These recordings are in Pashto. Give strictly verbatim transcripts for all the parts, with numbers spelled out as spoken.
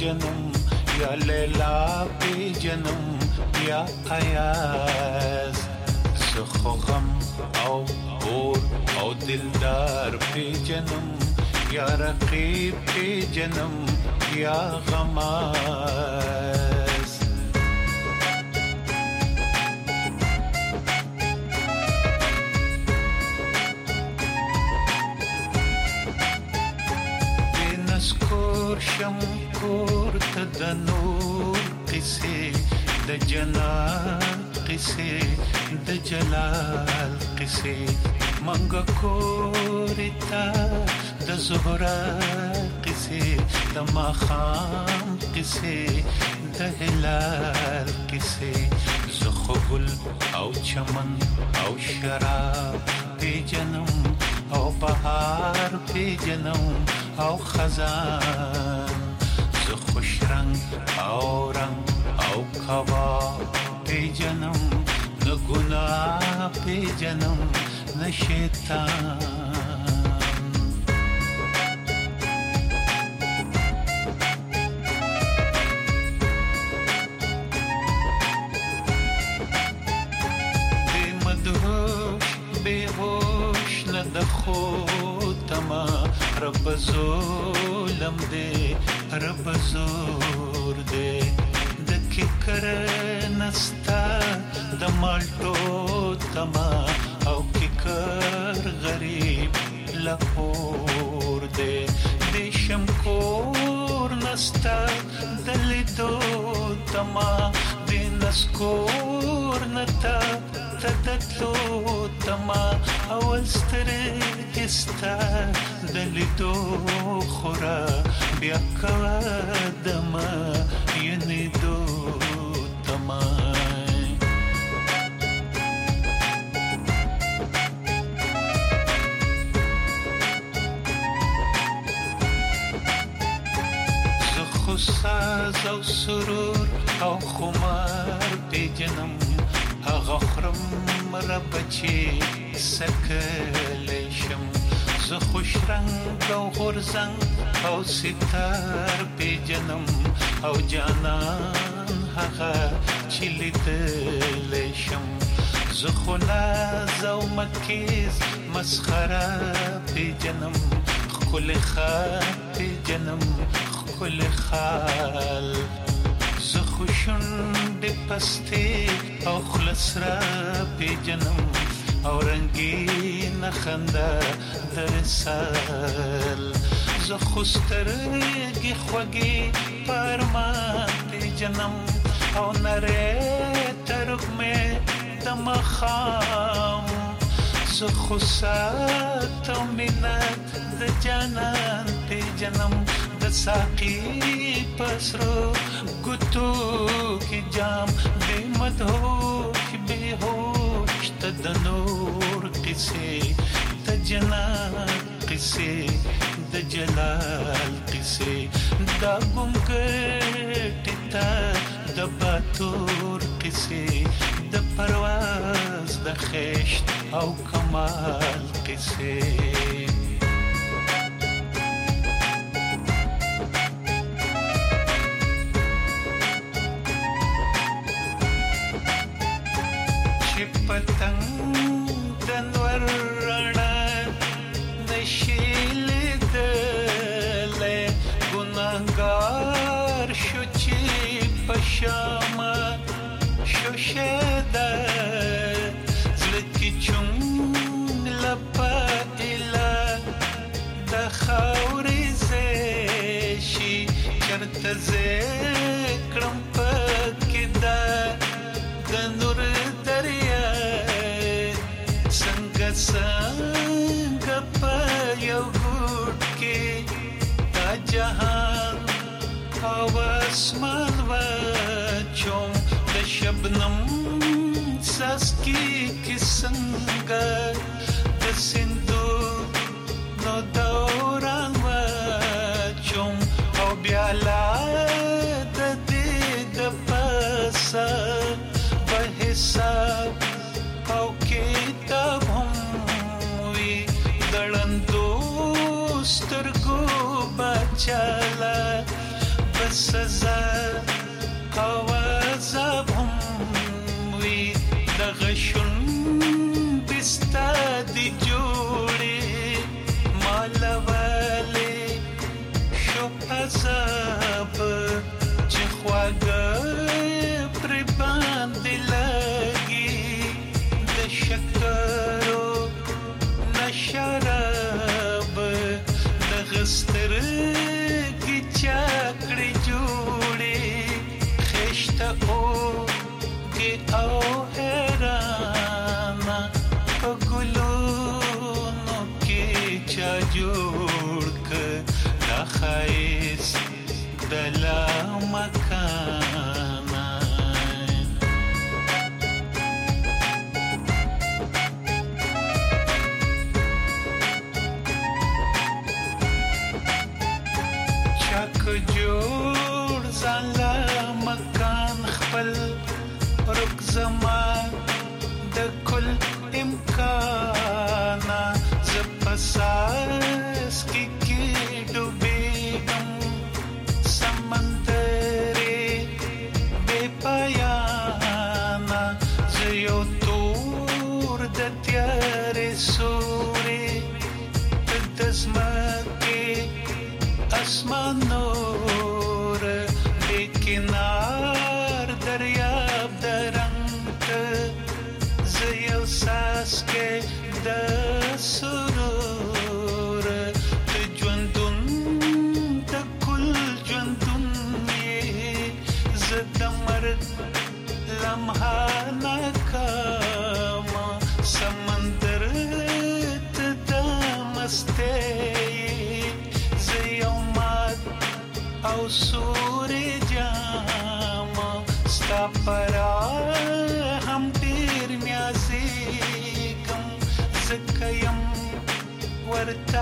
جنم یا لیلا پی جنم یا ایاز زخو غم او اور او دلدار پی جنم یا رقیب پی جنم یا غماز دینسکور شم کور تد نور قصه د جنان قصه د جلال قصه منګه کورتا د زهرا قصه د ماخام قصه د هلال قصه زخبل او چمن او شراب پی جنم او بهار پی جنم او خزان ز خوش رنگ او رنگ او کباب پی جنم نه گناه پی جنم نه شیطان بی مدهوش بی هوش نه د خودما رب ظلم دے رب زور دے د ککر نستا د مالټو تما او ککر غریب لهور دے د شمکور نستا د لیدو تما د نسکور نتا تدتلو تما اول سترګستا د لیدو خورا بیا کدما ینی دو تما زخو ساز او سرور او خمار پی جنم هغه خرم را بچی سکلیشم زه خوش رنگ او غرزنگ او ستار پی جنم او جانان هغه چې لیدلیشم زه خو ناز او مکیز مسخره پی جنم ښکلی خال پی جنم ښکلی خال زه خو شونډې پستې او خوله سره پی جنم او رنګینه خندا د وصال زه خو سترګې خوږې په ارمان پی جنم او نرۍ ترږمې د ماښام زه خو ساعت او منت د جانان پی جنم د ساقي په سرو ګوتو کې جام بې مدهوش بې هوش ته د نور قصې د جنان قصې د جلال قصې دا ګونګټې ته د باتور قصې د پرواز د خشت او کمال قصې پتنگ دنور رڼا نشي لیدلی ګناهګار شو چې په شامه شوشېده زړه کې چون لپه ایله د خاورې ځای شي چېرته ځای کړم پکې ده د نور دریا څنګه څنګه په یو ګوټ کې دا جهان او اسمان واچوم د شبنم څاڅکي کې څنګه د سیندونو دوران واچوم او بیا لا د دې د پاسه په حساب او کتاب هم وي دړندو سترګو بچاله سزا او عذاب هم وي دغه شون بستا دی جوړې مالواله شو عذاب چې خواږه پر باندې لګي د شکرو نشراب دغه سترګې چاکړې جوړې خشته او کې او حیرانه په ګلونو کې چا جوړ کړ دا ښایست د لا مکانه چاک جوړ ځان لا مکان خپل رک زمان د کل امکانا زپساس کی کی ډوبېږم سمندرې بې پایانا زه یو تور د تیارې سورې د ځمکې اسمان نور بې کنار دریاب درنګ زه یو څاڅکی د سرور د ژوندون د کل ژوندون یې زه د مرګ لمحه ناکامه سمندر ته د مستۍ زه یو مات او سورې جامه ستا پرا هم ډېر نیازېږم ځکه یم ورته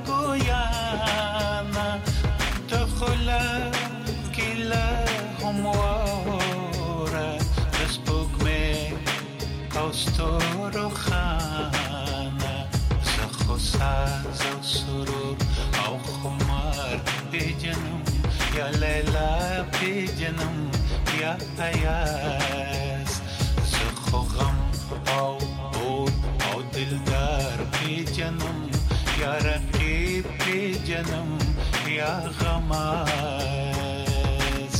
ګویانه د خوله ګیله هم واوره د سپوږمۍ او ستورو خانه زه خو ساز او سرور او خمار پیژنم یا لیلا پیژنم یا ایاز زه خو غم او اور او دلدار پیژنم یا رقیب پیژنم یا غماز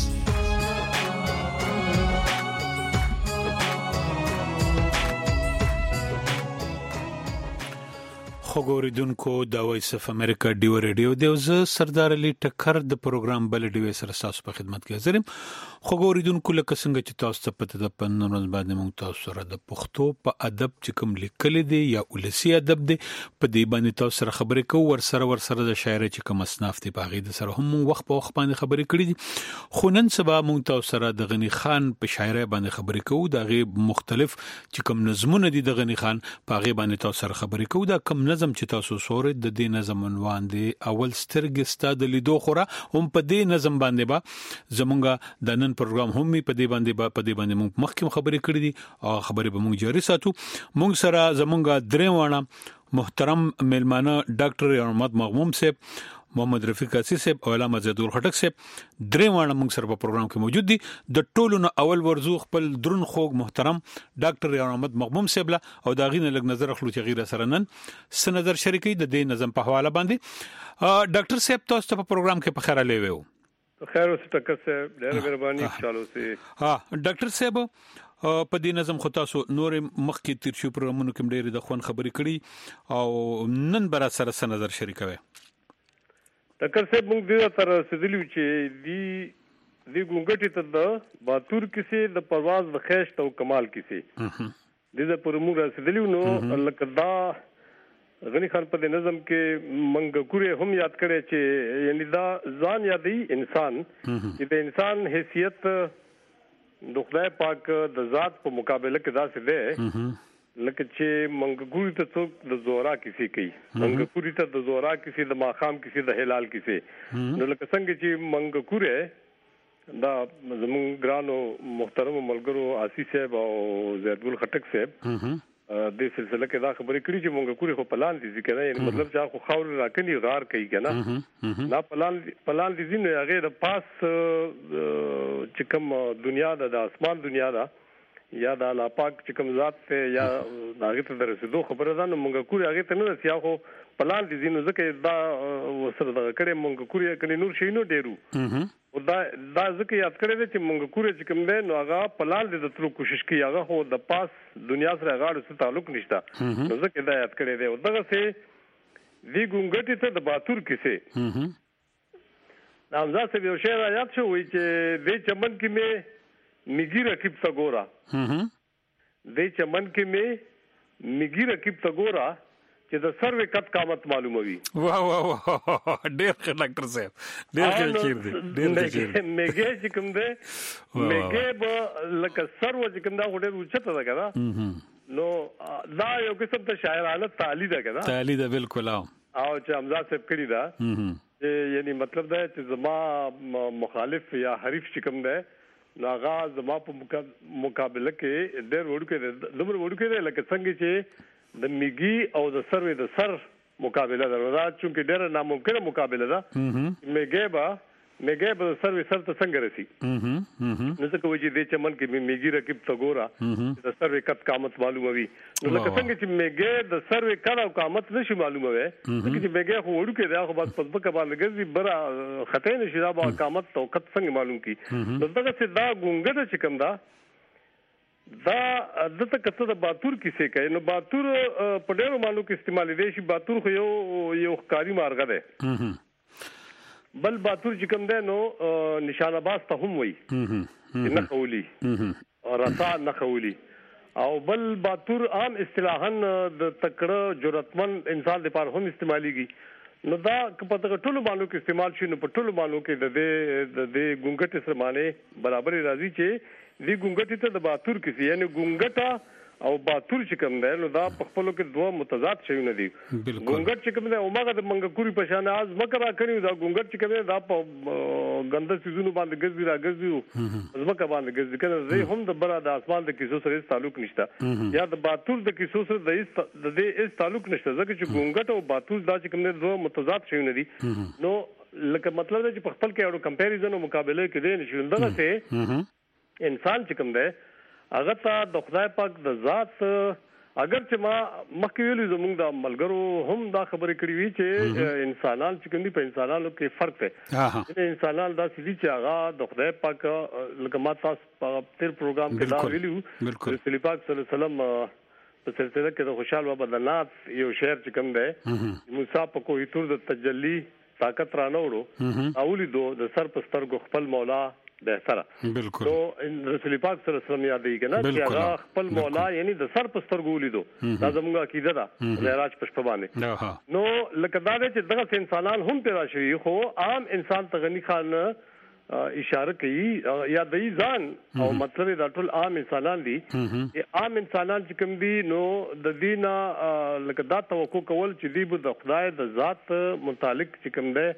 خوګوریدونکو دا وایس اف امریکا ډیو ریډیو دی زه سردار علي ټکر د پروګرام بل ډیو سره تاسو په خدمت کې حاضر یم خوګوریدونکو لکه څنګه چې تاسو ته پته د پنځه باندې موږ تاسو سره د پښتو په ادب چې کوم لیکل دي یا ولسی ادب دي په دې باندې تاسو سره خبرې کوو ور سره ور سره د شاعر چې کوم اسناف دي په غي د سره هم وخت په وخت باندې خبرې کړې دي خو نن سبا موږ تاسو سره د غنی خان په شاعرۍ باندې خبرې کوو دا غي مختلف چې کوم نظمونه دي د غنی خان په غي باندې تاسو سره خبرې کوو دا کوم نظم چې تاسو سورې د دې نظم عنوان دی اول سترګې ستاد لیدو خوره هم په دې نظم باندې با زمونږه د نن پروګرام هم په دې باندې با په دې باندې موږ مخکې خبرې کړې دي او خبرې به موږ جاري ساتو موږ سره زمونږه درې وانه محترم ملمانه ډاکټر احمد مغموم صاحب محمد رفیق اسی صاحب او علامه زیدور خټک صاحب درې وانه موږ سره په پروګرام کې موجود دي د ټولو نو اول ورزو خپل درون خوګ محترم ډاکټر احمد مغموم صاحب او دا غینه لګ نظر خلو چې غیره سره نن س نظر شریکي د دې نظم په حواله باندې ډاکټر صاحب تاسو ته په پروګرام کې په خیره لیوو خیر اوس ټکر صاحب ډېر مهرباني چالو سي ها ډاکټر صاحب په دې نظم خو تاسو نور مخکې تیر شو پروګرامونو کې ډېر د خوان خبرې کړي او نن بر سره س نظر شریکوي ټکر صاحب موږ دې تر رسیدلیو چې دی دی ګونګټي ته د باتور کیسه د پرواز د خیشت او کمال کیسه دې د پرمو رسیدلیو نو لکدا غنی خان په نظم کې منګکورې هم یاد کړي چې یعنی دا ځان یادي انسان چې د انسان حیثیت د خدای پاک د ذات په مقابله کې دا څه ده لکه چې منګکورې ته څوک د زورا کیسه کوي منګکورې ته د زورا کیسه د ماخام کیسه د هلال کیسه نو لکه څنګه چې منګکورې دا زموږ ګرانو محترم ملګرو آسی صاحب او زیدګل خټک صاحب د سلسله کې دا خبرې کړې چې مونږ کوري خو پلان دي ځکه یعنی مطلب چې خو خاور راکني غار کوي کنه دا پلان پلان دي نه هغه د پاس چې کوم دنیا د اسمان دنیا دا یا د الله پاک چې کوم ذات ته یا هغه ته درسېدو خبره ده نو مونږ کوري هغه ته نه سیا خو پلان دي نو ځکه دا وسره دا کړې مونږ کوري کني نور شي نو ډیرو او دا دا ځکه یاد کړی چې مونږ کوري چې کوم دی نو هغه پلان دې د تلو کوشش کوي هغه خو د پاس دنیا سره غاړه سره تعلق نشته نو ځکه دا یاد کړی دی او دغه سه دی ګونګټي ته د باتور کیسه دا همزه څه یو شی را یاد شو وي چې د چمن کې مې میګي رکیب تا ګورا د چمن کې مې میګي رکیب تا ګورا چې د سروې کټ قامت معلوموي واه واه واه ډېر ښه ډاکټر صاحب ډېر ښه چیر دی ډېر ښه میګه چې کوم دی میګه به لکه سرو چې کوم دا ډېر اوچته ده کنه نو دا یو قسم ته شاعرانه تعالی ده کنه تعالی ده بالکل او چې حمزه صاحب کړی دا یعنی مطلب دا چې زما مخالف یا حریف چې کوم دی ناغا زما په مقابله کې ډېر وړو کې دومره وړو کې لکه څنګه چې د میګي او د سروې د سر مقابله ده دا چې ډېر ناممکنه مقابله ده میګي با میګي به سروې سر ته څنګه رسی نو څه کوي چې د چمن کې میګي رکیب تا ګورا د سروې کټ قامت معلوموي نو لکه څنګه چې میګي د سروې کټ او قامت نشي معلوموي چې میګي خو وړو کې دا خو بس په پکا باندې ګرځي برا خطې نشي دا با قامت او کټ څنګه معلوم کی نو دغه څه دا ګونګټه چې کوم دا دا دته کته د باتور کیسه کوي نو باتور په ډېرو مالو کې استعمال دي شي باتور خو یو یو ښکاری مارغه ده بل باتور چې کوم ده نو نشانه باز ته هم وي نه قولي او رسا نه قولي او بل باتور عام اصطلاحاً د تکړه جرأتمن انسان لپاره هم استعماليږي نو دا په دغه ټولو مالو کې استعمال شي نو په ټولو مالو کې د دې د دې ګونګټ سره معنی برابر راځي چې دی ګونګټي ته د باتور کیسه یعنی ګونګټا او باتور چې کوم دی نو دا په خپلو کې دوه متضاد شیونه دي ګونګټ چې کوم دی او ماګه د منګکوري په شان از مکه را کړی دا ګونګټ چې کوم دی دا په غنده سيزونو باندې ګرځي را ګرځي زمکه باندې ګرځي کنه زه هم د بره د اسمان د کیسو سره تعلق نشته یا د باتور د کیسو سره د دې اس تعلق نشته ځکه چې ګونګټ او باتور دا چې کوم دی دوه متضاد شیونه دي نو لکه مطلب دی چې په خپل کې اورو کمپیریزن او مقابله کې دی نشي دغه څه انسان چې کوم دی هغه ته د خدای پاک د ذات اگر چې ما مخکې ویلو زموږ د ملګرو هم دا خبرې کړې وي چې انسانان چې کوم دي په انسانانو کې فرق دی چې انسانان دا سړي چې هغه د خدای پاک لکه ما تاسو په تیر پروګرام کې دا ویلو رسول پاک صلی الله علیه وسلم په سلسله کې د خوشحال بابا د نات یو شعر چې کوم دی موسی په کوه تور د تجلی طاقت رانوړو اولی دو د سر په سترګو خپل مولا د سره بالکل نو رسول پاک صلی الله علیه وسلم یادې کنه چې هغه خپل مولا یعنی د سر په سترګو لیدو دا زموږه عقیده ده معراج پښپ باندې نو لکه دا چې دغه انسانان هم پیدا شوي خو عام انسان ته غنی خان اشاره کوي یا د ځان او مطلب دا ټول عام انسانان دي عام انسانان چې کوم دي نو د دینه لکه دا توقع کول چې دی به د خدای د ذات متعلق چې کوم دی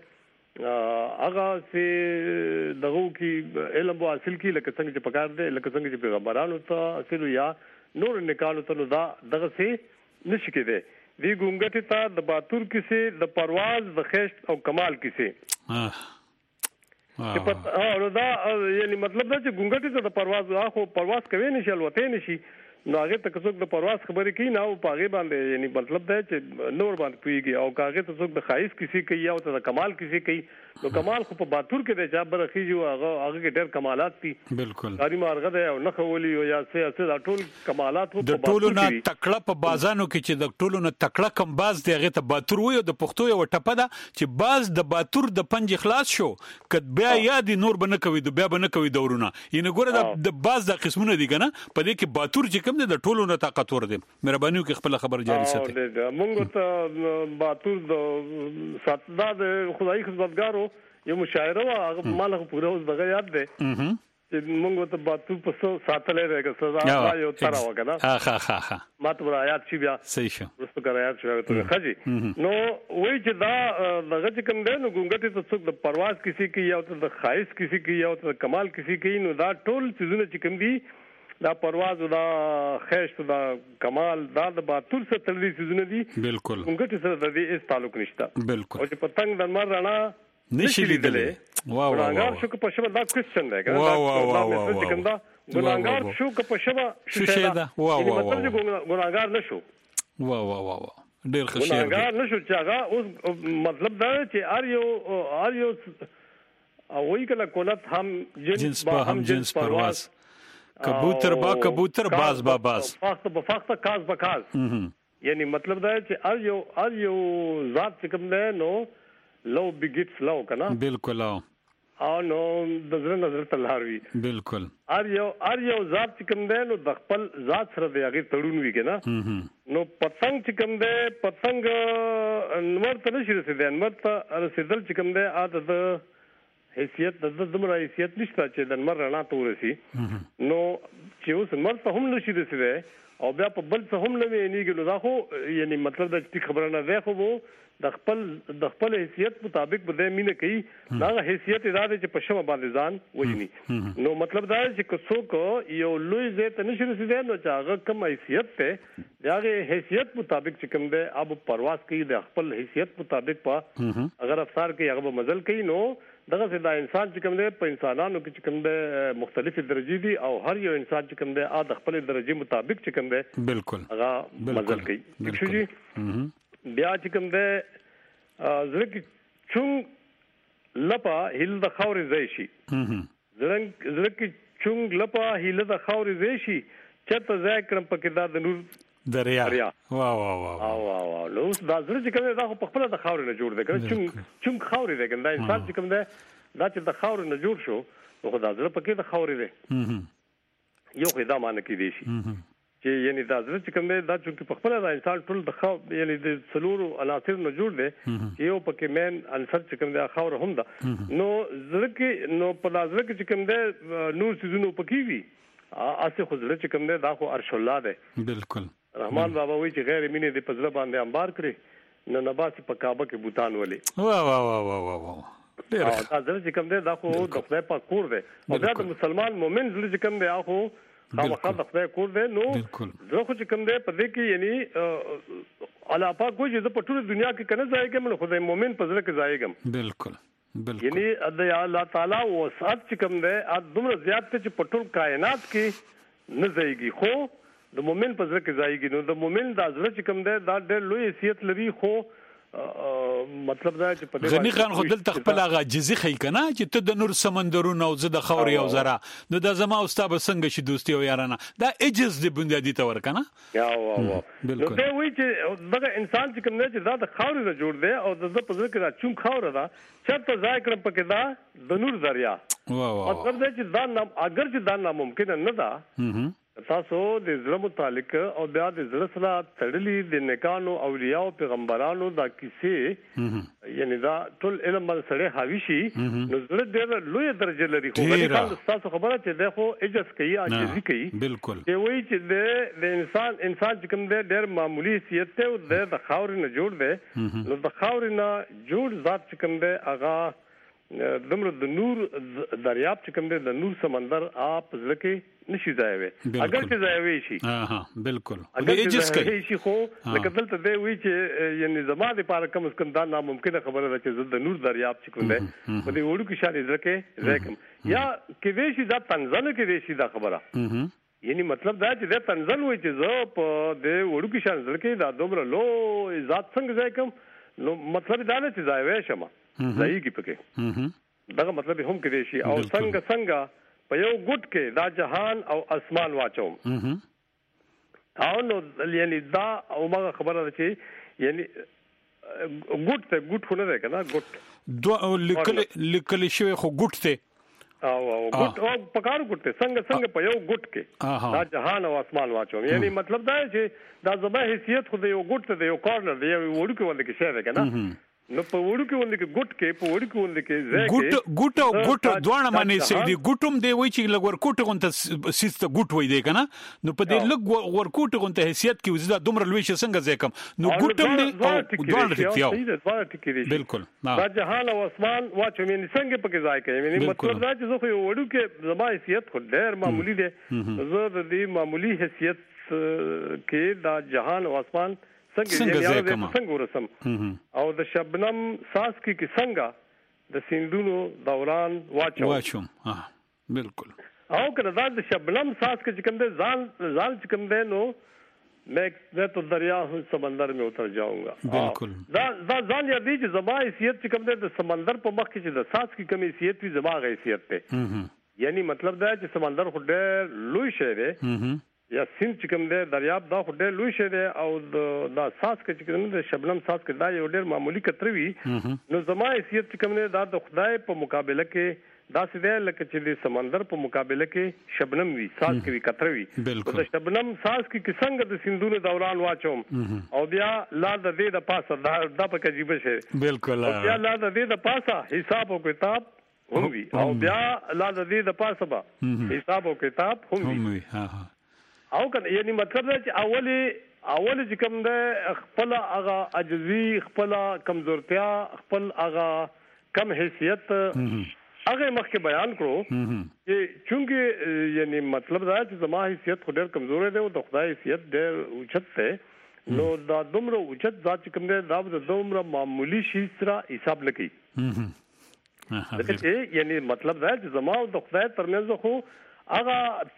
هغه سي دغه کی علم او حاصل کی لکه څنګه چې پکار دي لکه څنګه چې پیغمبرانو ته اصل یا نور نکالو ته دا دغه سي نشي کېده دی ګونګټ ته د باتور کیسه د پرواز د خشت او کمال کیسه چې په او دا یعنی مطلب دا چې ګونګټ ته د پرواز اخو پرواز کوي نشي الوته نشي نو هغه ته څوک د پرواز خبرې کوي نه او پاغه باندې یعنی مطلب دا چې نور باندې پیږي او کاغه ته څوک د خایس کسی کوي او ته د کمال کسی کوي نو کمال خو په باتور کې د جاب برخیږي او هغه هغه کې ډېر کمالات دي بالکل کاری مارغه ده او نه خولي او یا څه څه د ټول کمالات په د ټولو نه تکړه په بازانو کې چې د ټولو نه تکړه کم باز دی هغه ته باتور وي او د پښتو یو ټپه ده چې باز د باتور د پنج خلاص شو کډ بیا یاد نور بنه کوي د بیا بنه کوي دورونه ینه ګوره د باز د قسمونه دي کنه په دې کې باتور چې کم دی د ټولو نه طاقت ور دي مهرباني وکړئ خپل خبر جاری ساتئ مونږ ته باتور د ساتدا د خدای خدمتګارو یو مشاعره وا هغه مالغه پوره اوس دغه یاد ده چې موږ ته باتور په څو ساتلې راګه سزا یو تر وکړه ها ها ها ها ماته آیات شي بیا صحیح شو ورسته کار آیات شو ته خجی نو وای چې دا دغه چې کوم ده نو ګونګټي ته څوک د پرواز کسی کی یا ته د خایس کسی کی یا ته د کمال کسی کی نو دا ټول چیزونه چې کوم دي دا پرواز دا خیشت دا کمال دا د باتور سره تړلي څه دي بالکل ګټ سره د دې اس تعلق نشته بالکل او چې پتنګ د مر رڼا نشي لیدلې واه واه ګناګار شو که په شبه دا کوېسچن دی واه واه واه واه ګناګار شو که په شبه شو شه دا واه واه مطلب ګناګار نشو واه واه واه ډېر ښه شعر دی ګناګار نشو چې هغه اوس مطلب دا چې ار یو ار یو او وی کله کولت هم جنس با هم جنس پرواز کبوتر با کبوتر باز با باز فاخت به فاخت کاز به کاز یعنی مطلب دا چې ار یو ار یو ذات کوم نه نو لو بيګټس لو کنه بالکل او او نو د زړه نظر تلهاروي بالکل ار یو ار یو ذات چې کوم دی نو د خپل ذات سره د هغه تړون وی کنه نو پتنګ چې کوم دی پتنګ انور ته نشي رسیدل انور ته رسیدل چې کوم دی اته د حیثیت د دمر حیثیت نشته چې د انور رڼا ته ورسي نو چې اوس انور ته هم نشي رسیدل او بیا په بل څه هم نه ویني نو دا خو یعنی مطلب د خبره نه ده خو د خپل د خپل حیثیت مطابق به مینه کوي دا حیثیت اراده چې په شمه باندې ځان وژني نو مطلب دا چې څوک یو لوی ځای ته نشي رسیدای نو چې هغه کم حیثیت ته دغه حیثیت مطابق چې کوم دی اب پرواز کوي د خپل حیثیت مطابق په اگر افسر کوي هغه مزل کوي نو دغه دا انسان چې کوم دی په انسانانو کې چې کوم دی مختلفې درجې دي او هر یو انسان چې کوم دی د خپل درجې مطابق چې کوم دی بالکل هغه مزل کوي شو جی بیا چې کوم دی زړه کې چون لپا هیل د خاورې ځای شي زړه زړه کې چون لپا هیل د خاورې ځای شي چته ځای کړم پکې دا د نور دریا واه واه واه واه واه نو دا زړه چې کوم دا خو په خپل د خاورې نه جوړ دی کنه چون چون خاورې دی کنه دا انسان چې کوم دی دا چې د خاورې نه جوړ شو نو خو دا زړه پکې د خاورې دی یو خدای معنی کې دی شي چې یعنی دا زړه چې کوم دی دا چې په خپل د انسان ټول د خاور یعنی د څلورو عناصر نه جوړ دی چې یو پکې مین عنصر چې کوم دی خاور هم ده نو زړه کې نو په دا زړه کې چې کوم دی نور سيزونو پکې وي اسه خو زړه چې کوم دی دا خو عرش الله دی بالکل رحمان بابا وی چې غیر مینه د پزړه باندې انبار کړی نو نباس په کعبه کې بوتان ولي واه واه واه واه واه ډېر دا زړه چې کوم دی دا خو د خدای په کور دی او دا د مسلمان مؤمن زړه چې کوم دی هغه خامخا د خدای کور دی نو زه خو چې کوم دی په دې کې یعنی الله پاک کوی چې په ټول دنیا کې کنه ځایګم نو خدای مؤمن په زړه کې ځایګم بالکل بالکل یعنی د الله تعالی وسعت چې کوم دی ا دومره زیات چې په ټول کائنات کې نه ځایږي خو د مؤمن په ځکه ځایږي نو د مؤمن د ازره چې کوم دی دا ډېر لوی حیثیت لري خو مطلب دا چې په غنی خان خو دلته خپل هغه جزي خې کنه چې ته د نور سمندرونو او زه د خوري او زرا نو د زما او ستا به څنګه شي دوستي او یارانه دا اجز دی بنیادی تور کنه یا وا وا نو ته وی چې دغه انسان چې کوم دی چې دا د خوري نه جوړ دی او د په ځکه دا چون خوره دا چرته ځای کړم پکې دا د نور دریا وا وا مطلب دا چې دا نام اگر چې دا ناممکن نه ده تاسو د زړه متعلق او بیا د زړه سره تړلې د نیکانو اولیاء او پیغمبرانو دا کیسه یعنی دا ټول علم باندې سره حاوی شي نو زړه ډېر لوی درجه لري خو غواړم تاسو خبره چې دغه اجازه کوي عاجزي کوي بالکل چې وایي چې د انسان انسان چې کوم ډېر معمولی حیثیت ته او د خاورې نه جوړ دی نو د خاورې نه جوړ ذات چې کوم دی هغه دمر د نور دریاب چې کوم دی د نور سمندر اپ ځکه نشي ځایوي اگر چې ځایوي شي ها بالکل اگر چې شي خو لکه دلته دی وی چې یعنی زماده لپاره کم از کم دا ناممکنه خبره ده چې د نور دریاب چې کوم دی په دې وړو کې شاله ځکه ځکم یا کې وی شي دا تنزل کې وی شي دا خبره یعنی مطلب دا چې د تنزل وای چې زه په دې وړو کې شاله ځکه دا دومره لو ذات څنګه ځکم نو مطلب دا نه چې ځایوي شمه ځایږي پکې دغه مطلب هم کې شي او څنګه څنګه په یو ګټ کې دا جهان او اسمان واچوم او نو یعنی دا او ما خبره ده چې یعنی ګټ ته ګټ خو نه ده کنه ګټ دوه لیکل لیکل شوی خو ګټ ته او او ګټ او پکار ګټ ته څنګه څنګه په یو ګټ کې دا جهان او اسمان واچوم یعنی مطلب دا چې دا زما حیثیت خو د یو ګټ ته د یو کارنر دی یو وړو کې ولې کې شی ده کنه نو په وړو کې ونده کې ګټ کې په وړو کې ونده کې زه ګټ ګټ او ګټ دوه معنی سي دي ګټم دی وای چې لګ ور کوټ غونته سیسته ګټ وای دی کنه نو په دې لګ ور کوټ غونته حیثیت کې وزدا دومره لوي ش څنګه ځکم نو ګټم دی او دوه ټکیاو بالکل دا جهان او اسمان واچو مې څنګه پکې ځای کوي مې مطلب دا چې زه خو وړو کې زما حیثیت خو ډېر معمولی دی زه د دې معمولی حیثیت کې دا جهان او اسمان څنګه یې څنګه ورسم او د شبنم ساس کې کې څنګه د سیندونو دوران واچو واچو ها بالکل او کله دا د شبنم ساس کې کوم دې ځان ځان چې کوم دې نو मैं मैं तो दरिया हूँ समंदर में उतर जाऊंगा बिल्कुल دا دا ځان یاد دي چې زما حیثیت چې کوم دې د سمندر په مخ کې چې د ساس کې کوم حیثیت وي زما حیثیت ته یعنی مطلب دا چې سمندر خو ډېر لوی شی دی یا سیند چې کوم دی دریاب دا خو ډېر لوی شی دی او دا ساس کې چې کوم دی شبنم ساس کې دا یو ډېر معمولی کتر وي نو زما حیثیت چې کوم دی دا د خدای په مقابله کې دا سیده لکه چې د سمندر په مقابله کې شبنم وي ساس کې وي کتر وي د شبنم ساس کې څنګه د سیندونو دوران واچوم او بیا لا د دې د پاسه دا د په عجیب شی بالکل بیا لا د دې د پاسه حساب او کتاب هم وي او بیا لا د دې د پاسه به حساب او کتاب هم وي ها ها او کنه یعنی مطلب دا چې اولی اولی چې کوم ده خپل هغه عجزي خپل کمزورتیا خپل هغه کم حیثیت هغه مخکې بیان کړو چې چونکه یعنی مطلب دا چې زما حیثیت خو ډېر کمزور دی او د خدای حیثیت ډېر اوچت دی نو دا دومره اوچت ذات چې کوم ده دا د دومره معمولی شي سره حساب لکې دغه یعنی مطلب دا چې زما او د خدای ترمنځ خو هغه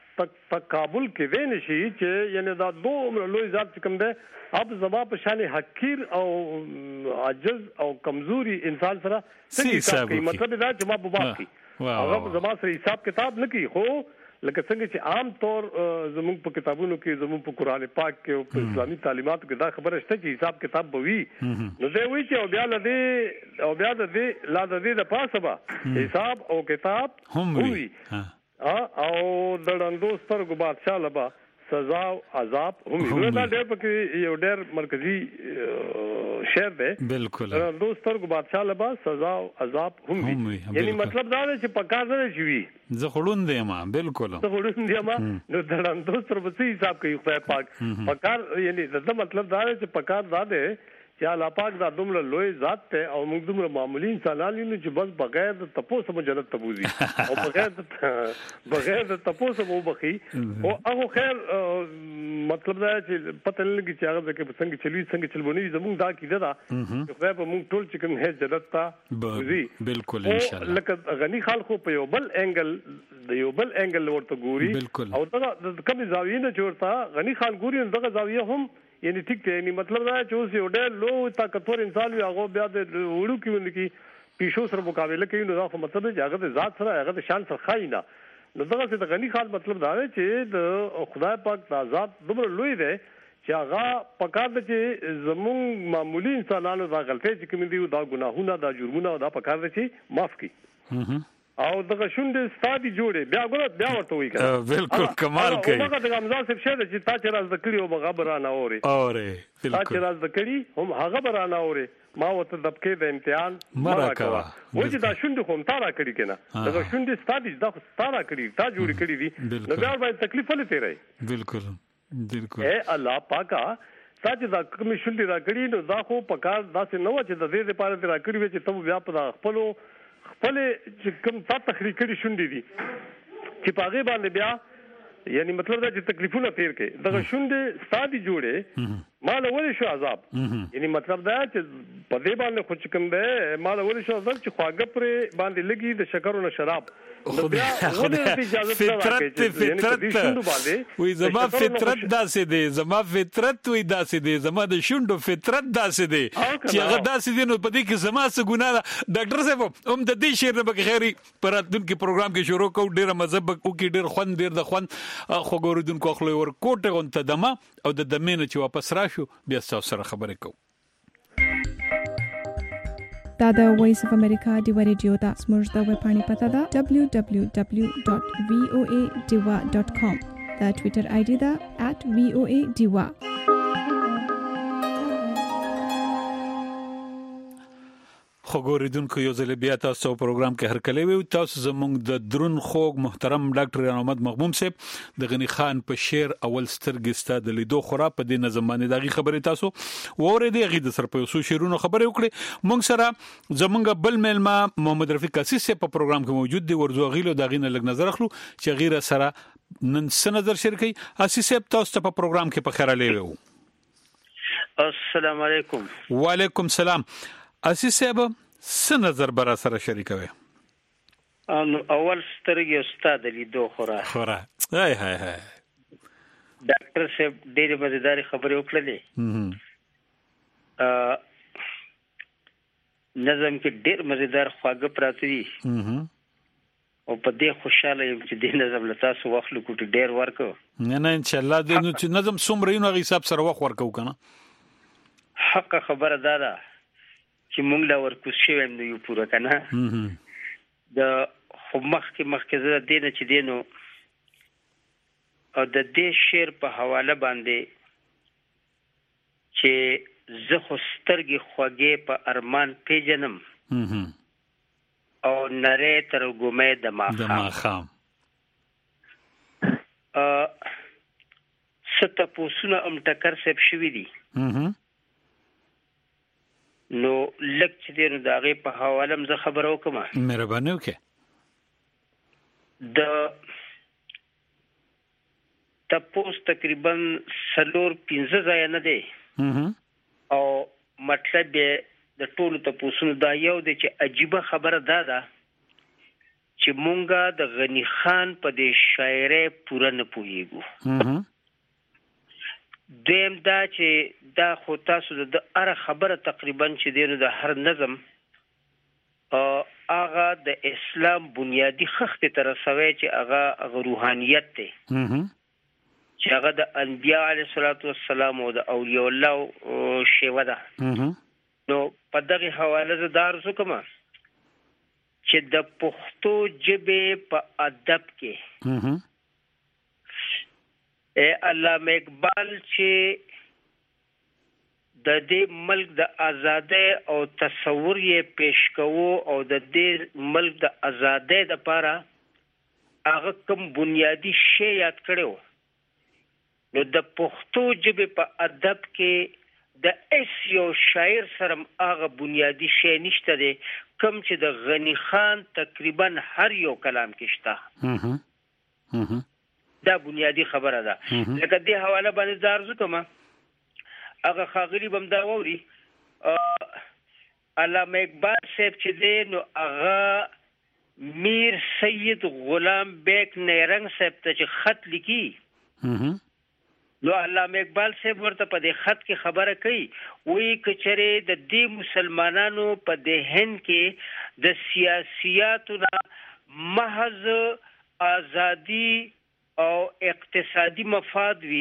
تقابل کې دی نشي چې یعنی دا دومره لوی ذات کوم دی اب زما په شان حقیر او عاجز او کمزوري انسان سره څه حساب کوي مطلب دا چې ما په باب کې هغه زما سره حساب کتاب نه کوي خو لکه څنګه چې عام طور زموږ په کتابونو کې زموږ په قران پاک کې او په اسلامي تعلیماتو کې دا خبره شته چې حساب کتاب به وي نو دوی وایي چې او بیا لدی او بیا د دې لا د دې د پاسه به حساب او کتاب هم وي او د رندو سترګو بادشاہ لبا سزا او عذاب هم وي دا ډېر پکې یو ډېر مرکزی شعر دی بالکل رندو سترګو بادشاہ لبا سزا او عذاب هم وي یعنی مطلب دا دی چې پکار نه شي زه خړون دی ما بالکل زه خړون دی ما نو د رندو سترګو څه حساب کوي خدای پاک پکار یعنی دا مطلب دا دی چې پکار دا دی چې الله پاک دا دومره لوی ذات ته او موږ دومره معمولی انسانان یو چې بس بغیر د تپوس مو جنت ته بوزي او بغیر د بغیر د تپوس مو بخي او هغه خیر مطلب دا چې پته لګي چې هغه کې څنګه چلی څنګه چلونی زموږ دا کیده دا چې خدای په موږ ټول چې کوم هي جنت ته بوزي بالکل ان شاء الله لکه غنی خلکو په یو بل انګل د یو بل انګل ورته ګوري او دا کوم زاویه نه جوړتا غنی خان ګوري دغه زاویه هم یعنی ٹھیک ته یعنی مطلب دا چې اوس یو ډېر لو طاقتور انسان وي هغه بیا د وړو کې ونکي پیشو سره مقابله کوي نو دا خو مطلب دی هغه د ذات سره هغه د شان سره خاينه نو دغه څه د غنی خان مطلب دا دی چې د خدای پاک د ذات دومره لوی دی چې هغه پکار دی چې زموږ معمولی انسانانو دا غلطۍ چې کوم دي دا ګناهونه دا جرمونه دا پکار دی چې معاف کړي او دغه شونډې ستادي جوړې بیا ګوره بیا ورته وی کړه بالکل کمال کوي هغه د غمزان څخه شه چې تا چې راز دکړي او بغبرانه اوري اوري تا چې راز دکړي هم هغه برانه اوري ما وته دبکې د امتحان مرا کوا و چې دا شونډې خو تا را کړی کنه دغه شونډې ستادي دا تا را کړی تا جوړ کړی دي نو بیا باید تکلیف ولې تیرای بالکل بالکل اے الله پاکا تا چې دا کوم شونډې را کړی نو دا خو پکار دا څه نو چې د دې لپاره را کړی چې ته بیا په خپل خپل چې کوم تا تخریق کړي شونډې دي چې پاغه باندې بیا یعنی مطلب دا چې تکلیفونه تیر کې دغه شونډې ستادي جوړې مال ولې شو عذاب یعنی مطلب دا چې په دې باندې خو چې کوم ده مال ولې شو عذاب چې خواږه پر باندې لګي د شکرونو شراب خدای فطرت فطرت وي زما فطرت داسې دی زما فطرت وي داسې دی زما د شونډو فطرت داسې دی چې هغه داسې دی نو په دې کې زما څه ګناه ده ډاکټر صاحب هم د دې شعر نه به خیري پر راتلونکي پروګرام کې شروع کوو ډېر مذهب او کې ډېر خوند ډېر د خوند خو ګوردونکو خپل ور کوټه غونته دمه او د دمینه چې واپس راشو بیا تاسو سره خبرې کوو دا د وایس اف امریکا دی ریډیو دا سمج د ویب پاڼې پته ده دبليو دبليو دبليو ډاټ وی او ای ډیوا ډاٹ کام دا ټوئیټر آی ډی ده ایٹ وی او ای ډیوا خبرېدونکو یو ځل بیا تاسو په پروګرام کې هرکلی وي تاسو زموږ د درون خوږ محترم ډاکټر محمد مغموم صاحب د غنی خان په شعر اول سترګې ستاد لیدو خورا په دې نظم باندې دغه خبرې تاسو وورې دی غي د سر په وسو شعرونو خبرې وکړي مونږ سره زموږ بل ملما محمد رفیق اسیس په پروګرام کې موجود دی ورزو غیلو دغه نه لګ نظر اخلو چې غیره سره نن څه نظر شریکي اسیس تاسو ته په پروګرام کې په خیره لیو السلام علیکم. وعلیکم السلام. اسیس صاحب څه نظر برا سره شریکوي؟ ان اول سترګې استاد لیدو خورا خورا هاي هاي هاي ډاکټر صاحب ډېر مزیدار خبرې وکړلې. ا نظم کې ډېر مزیدار خواږه پراته دي. او په دې خوشاله یم چې دې نظم له تاسو واخلو کوټ ډېر ورکو. نه نه ان شاء الله دې نو چې نظم څومره یو حساب سره وخت ورکو کنه. حق خبره ده دا چې مونږ لا ورکو شویم نو یو پوره کنه. د خو مخ کې مخ کې زړه دینه چې دینو او د دې شعر په حواله باندې چې زه خو سترګې خوږې په ارمان پیژنم او نره تر ګومې د ماخام ا ست پوسونه ام ټکر سب شوی دي نو لک چې دې نو داغه په حواله مزه خبر وکم. مهرباني وکړه. د تپوس تقریبا سلور پنځه ځای نه دی او مطلب د ټولو تپوسونو دا یو دی چې عجیبه خبره دا ده چې مونږه د غنی خان په دې شاعرۍ پوره نه پوهیږو. دیم دا چې دا خو تاسو د اره خبره تقریبا چې دی د هر نظم هغه د اسلام بنیادی خخت تر سوي چې هغه روحانيت دی چې هغه د انبیاء علیه الصلاۃ والسلام او د اولیاء الله شیوه ده. نو په دغه حواله زه دا ارزو کوم چې د پښتو ژبې په ادب کې اے علامه اقبال چې د دې ملک د آزادۍ او تصور یې پیش کوو او د دې ملک د آزادۍ لپاره هغه کوم بنیادی شی یاد کړو نو د پښتو ژبې په ادب کې د اس یو شاعر سره هغه بنیادی شی نشته دی کوم چې د غنی خان تقریبا هر یو کلام کې شته. دا بنیادی خبره ده. لکه دې حواله باندې دا ارزو کوم هغه خاغلی بم دا ووري علامه اقبال صاحب چې دی نو هغه میر سید غلام بیگ نیرنګ صاحب ته چې خط لیکي نو علامه اقبال صاحب ورته په دې خط کې خبره کوي وی کچره د دې مسلمانانو په دې هند کې د سیاسياتو محض ازادي او اقتصادي مفاد وی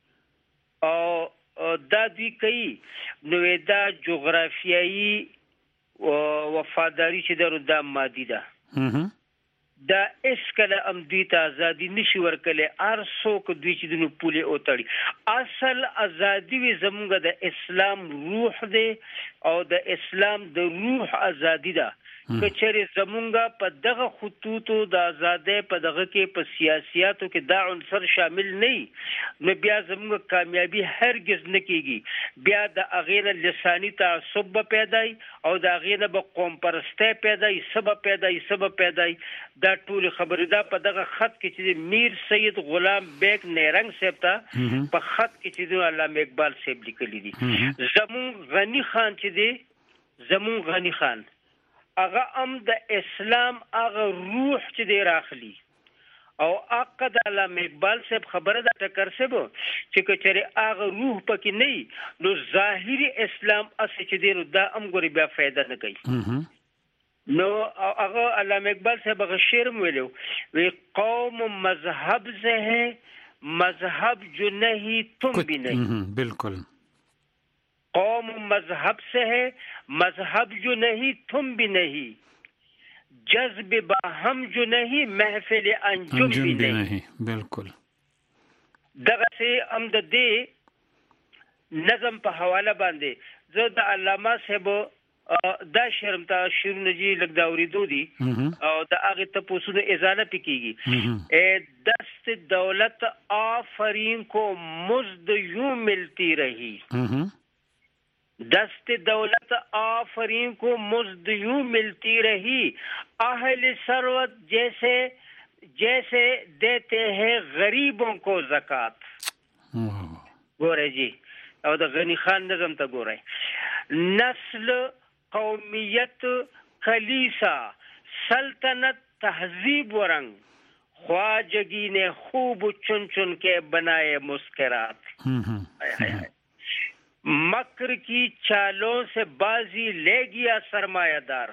او دا دوی کوي نو دا جغرافیایی وفاداری چې درو دا مادي ده دا اسکله ام دوی ته ازادي نشي ورکله ارسو کو دوی چې دنو پوله اوتړي اصل ازادي وي زموږ د اسلام روح دی او د اسلام د روح ازادي ده کچره زمونږه په دغه خطوطو د آزادۍ په دغه کې په سیاسياتو کې دا عنصر شامل نه نو بیا زمونږه کامیابی هرگز نه کیږي بیا د اغیره لسانی تعصب پیدای او د اغیره به قوم پرسته پیدای سبب پیدای سبب پیدای دا ټول خبره ده په دغه خط کې چې میر سید غلام بیگ نیرنګ صاحب ته په خط کې چې د علامه اقبال صاحب لیکلي دي زمون غنی خان چې دی زمون غنی خان هغه ام د اسلام هغه روح چې دی راخلی او عقد علامه اقبال صاحب خبره ده ټکر صاحب چې کچره هغه روح پکې نه نو ظاهری اسلام اس چې دی نو دا ام ګوري بیا فائدہ نه کوي. نو هغه علامه اقبال صاحب هغه شعر ویلو وی قوم مذهب سے ہے مذهب جو نہیں تم بھی نہیں بالکل قوم مذہب سے ہے مذہب جو نہیں تم بھی نہیں جذب باہم جو نہیں محفل انجم بھی نہیں بالکل دغه سه ام د دې نظم په حواله باندې زه د علامه صاحب دا شرم ته شیرونه جی لګ دا اوریدو دي او دا هغه ته پوسونه ازاله پکېږي دست دولت آفرین کو مزد یوں ملتی رہی دست دولت آفرین کو مزد یوں ملتی رہی اہل ثروت جیسے جیسے دیتے ہیں غریبوں کو زکات گورے جی او دا غنی خان نظم تا گورے نسل قومیت کلیسا سلطنت تہذیب و رنگ خواجگی نے خوب چن چن کے بنائے مسکرات مکر کی چالوں سے بازی لے گیا سرمایہ دار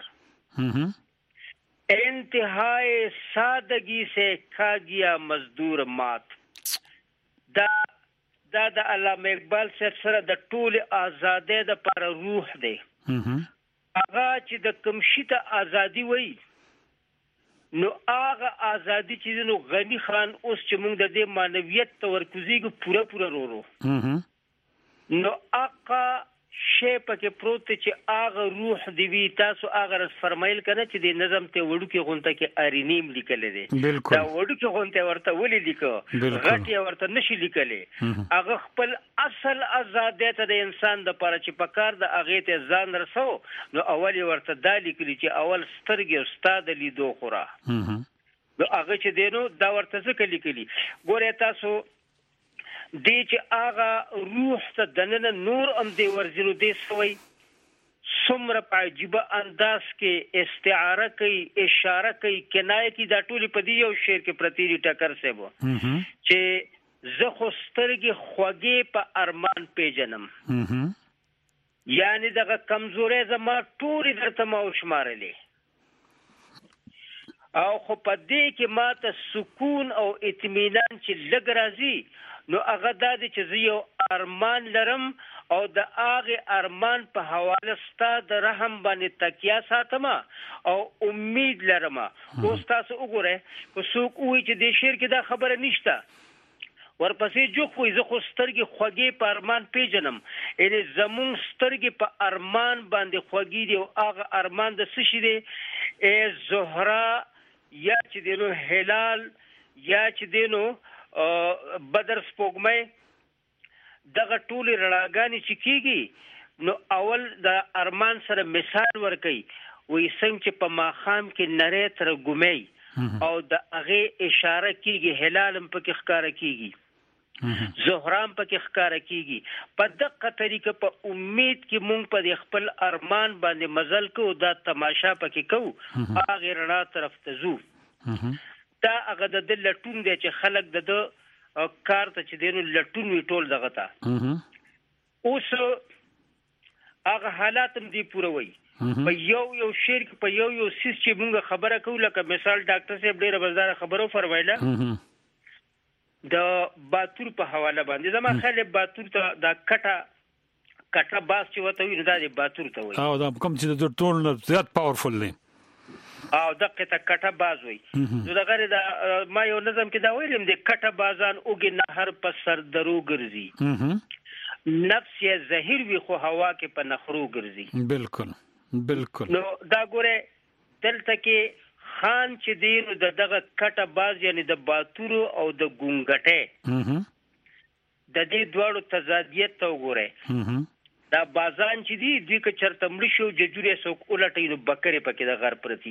انتہائی سادگی سے کھا گیا مزدور مات دا دا دا علامه اقبال صاحب سره د ټول آزادۍ د پر روح دی هغه چې د کمشي ته ازادي وای نو هغه ازادي چې نو غنی خان اوس چې موږ د دې مانویت ته ورکوزیږو پوره پوره ورو نو اقا شی پکې پروت چې هغه روح دی وی تاسو هغه رس فرمایل کنه چې د نظم ته وړو کې غونټه کې ارینیم لیکل دي دا وړو کې غونټه ورته ولې لیکو غټي ورته نشي لیکلې هغه خپل اصل آزادیت د انسان د پاره چې پکار د هغه ته ځان رسو نو اول ورته دا لیکلی چې اول سترګې استاد لیدو خورا نو هغه چې دینو دا ورته څه لیکلی ګوره تاسو دی چې هغه روح ته دننه نور ام دی ورزینو دی سوی څومره په عجیبه انداز کې استعاره کوي اشاره کوي کنایه کوي دا ټول په دی یو شعر کې پرتی دی ټکر سه وو چې زه خو سترګې خوږې په ارمان پیژنم یعنی دغه کمزوري زما ټول درته ما شمارلې او خو په دې کې ماته سکون او اطمینان چې لګ راځي نو هغه دا دی چې زه یو ارمان لرم او د هغه ارمان په حواله ستا د رحم باندې تکیه ساتم او امید لرم اوس تاسو وګورئ که څوک وایي چې د شعر کې دا خبره نشته ورپسې جو خو زه خو سترګې خوږې په ارمان پیژنم یعنی زمون سترګې په ارمان باندې خوږې دي او هغه ارمان د څه شي دی ای زهرا یا چې دینو هلال یا چې دینو بدر سپوږمۍ دغه ټول رڼاګانې چې کیږي نو اول د ارمان سره مثال ورکي وې څنګه چې په ماخام کې نری تر ګمې او د هغه اشاره کیږي هلالم پکې ښکارا کیږي زهرام پکې ښکارا کیږي په دغه طریقه په امید کې مونږ په خپل ارمان باندې مزل کو دا تماشا پکې کو هغه رڼا طرف ته ځو دا هغه د لټون دی چې خلک د کار ته چې دینو لټون وی ټول دغه تا اوس هغه حالات هم دی پوره وي په یو یو شعر کې په یو یو سیس چې موږ خبره کوو لکه مثال ډاکټر صاحب ډیره بازار خبرو فرمایله د باتور په حواله باندې زما خیال باتور ته د کټه کټه باس چې وته وي دا د باتور ته وي او دا کوم چې د ټول زیات پاورفل دی او دغه ته کټه باز وي نو دغه د ما یو نظم کې دا ویلم د کټه بازان اوګي نهر په سر درو ګرځي نفس یې زهیر وي خو هوا کې په نخرو ګرځي بالکل بالکل نو دا ګوره دلته کې خان چې دی نو دغه کټه باز یعنی د باتورو او د ګونګټه د دې دوړو تضادیت ته وګوره دا بازان چې دی دوی که چرته مړ شو ججوري سوک ولټي نو بکرې پکې د غر پرتی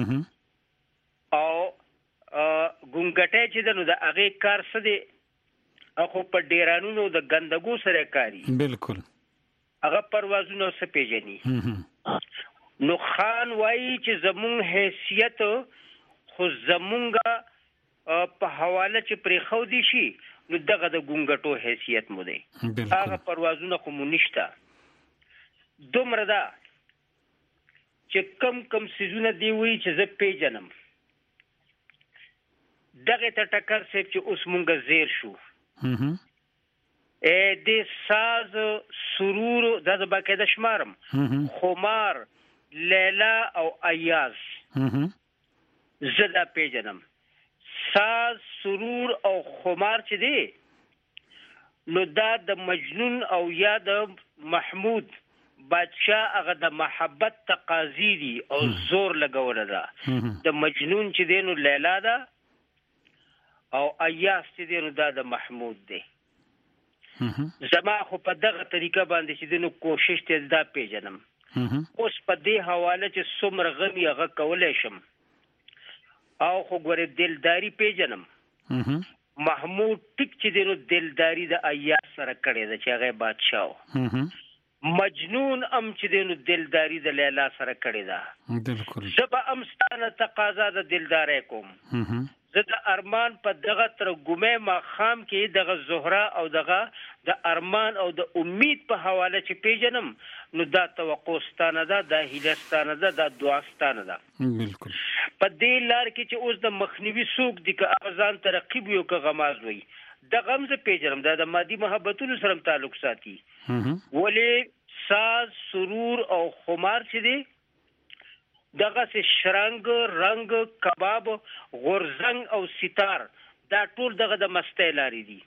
او ګونګټه چې د نو د هغه کار څه دی خو په ډیرانونو د ګندګو سره کاری بالکل هغه پروازونه څه پیژني نو خان وایي چې زمون حیثیت خو زمونږه په حواله چې پرې خو دي شي نو دغه د ګونګټو حیثیت مو دی هغه پروازونه خو مو نشته دومره دا چې کم کم سيزونه دی وی چې زه پیژنم دغه ته ټکر سپ چې اوس مونږه زیر شو ا دې ساز سرور د باقاعده شمارم خمار لیلا او ایاز زدا پیژنم ساز سرور او خمار چې دی نو دا د مجنون او یا د محمود بادشاہ هغه د محبت تقاضی دي او زور لګول ده. د مجنون چې دینو لیلا ده او ایاس چې دینو دا د محمود دی. زما خو په دغه طریقه باندې چې دینو کوشش ته دا پیژنم. اوس په دې حواله چې څومره غمی هغه کولی شم او خو ګورې دلداري پیژنم. محمود ټیک چې دینو دلداري د ایاس سره کړې ده چې هغه بادشاہ. مجنون ام چې دینو دلداری د لیلا سره کړی ده. بالکل زبا ام ستانه تقاضا د دلداري کوم. زه د ارمان په دغه تر ګمې ما خام کې دغه زهره او دغه د ارمان او د امید په حواله چې پیژنم نو دا توقع ستانه ده، دا هیله ستانه ده، دا دعا ستانه ده. بالکل په دې لار کې چې اوس د مخنیوي څوک دي که اغزان ترقیب یو که غماز وي د غمزه پیژنم دا د مادي محبتونو سره تعلق ساتي. ولې ساز سرور او خمار چې دی دغه سه شرنګ رنگ کباب غورزنګ او ستار دا ټول دغه د مستی لاري دي.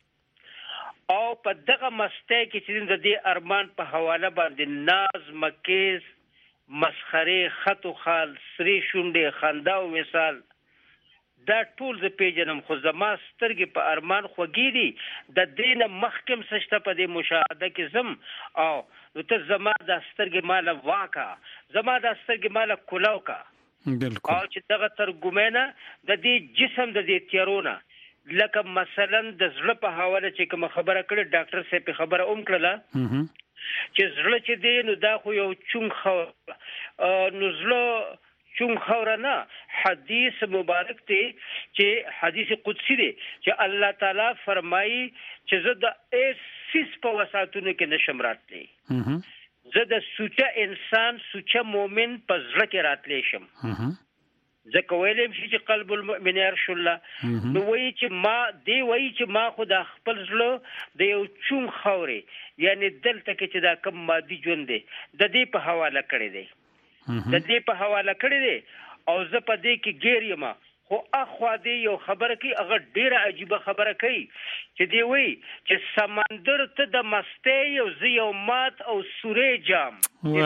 او په دغه مستی کې چې د دې ارمان په حواله باندې ناز مکیز مسخره خط و خال سری شونډه خندا او وصال دا ټول ز پیژنم. خو زما سترګې په ارمان خوږې دي د دین مخکم سشته په دې مشاهده کې زم او نو ته زما د سترګې مال واکا زما د سترګې مال کولاو کا. بالکل او چې دغه ترګمنه د دې جسم د دې تیارونه لکه مثلا د زړه په حواله چې کوم خبره کړې ډاکټر صاحب په خبره اوم کړله چې زړه چې دی نو دا خو یو چون خو نو زړه چون خوره نه حدیث مبارک دی چې حدیث قدسی دی چې الله تعالی فرمایي چې زه د ایسیس په وساتونو کې نشم راتلی. زه د سوچه انسان سوچه مومن په زړه کې راتلی شم. ځکه ویلم شي چې قلب المؤمن یرش الله نو وایي چې ما دی وایي چې ما خو د خپل زړه د یو چون خورې یعنی دلته کې چې دا کم مادي ژوند دی د دې په حواله کړی دی د دې په حواله کړی دی او زه په دې کې ګیر یم. خو اخوا دې یو خبره کوي هغه ډیره عجیبه خبره کوي چې دی وایي چې سمندر ته د مستی یو زه یو مات او سورې جام.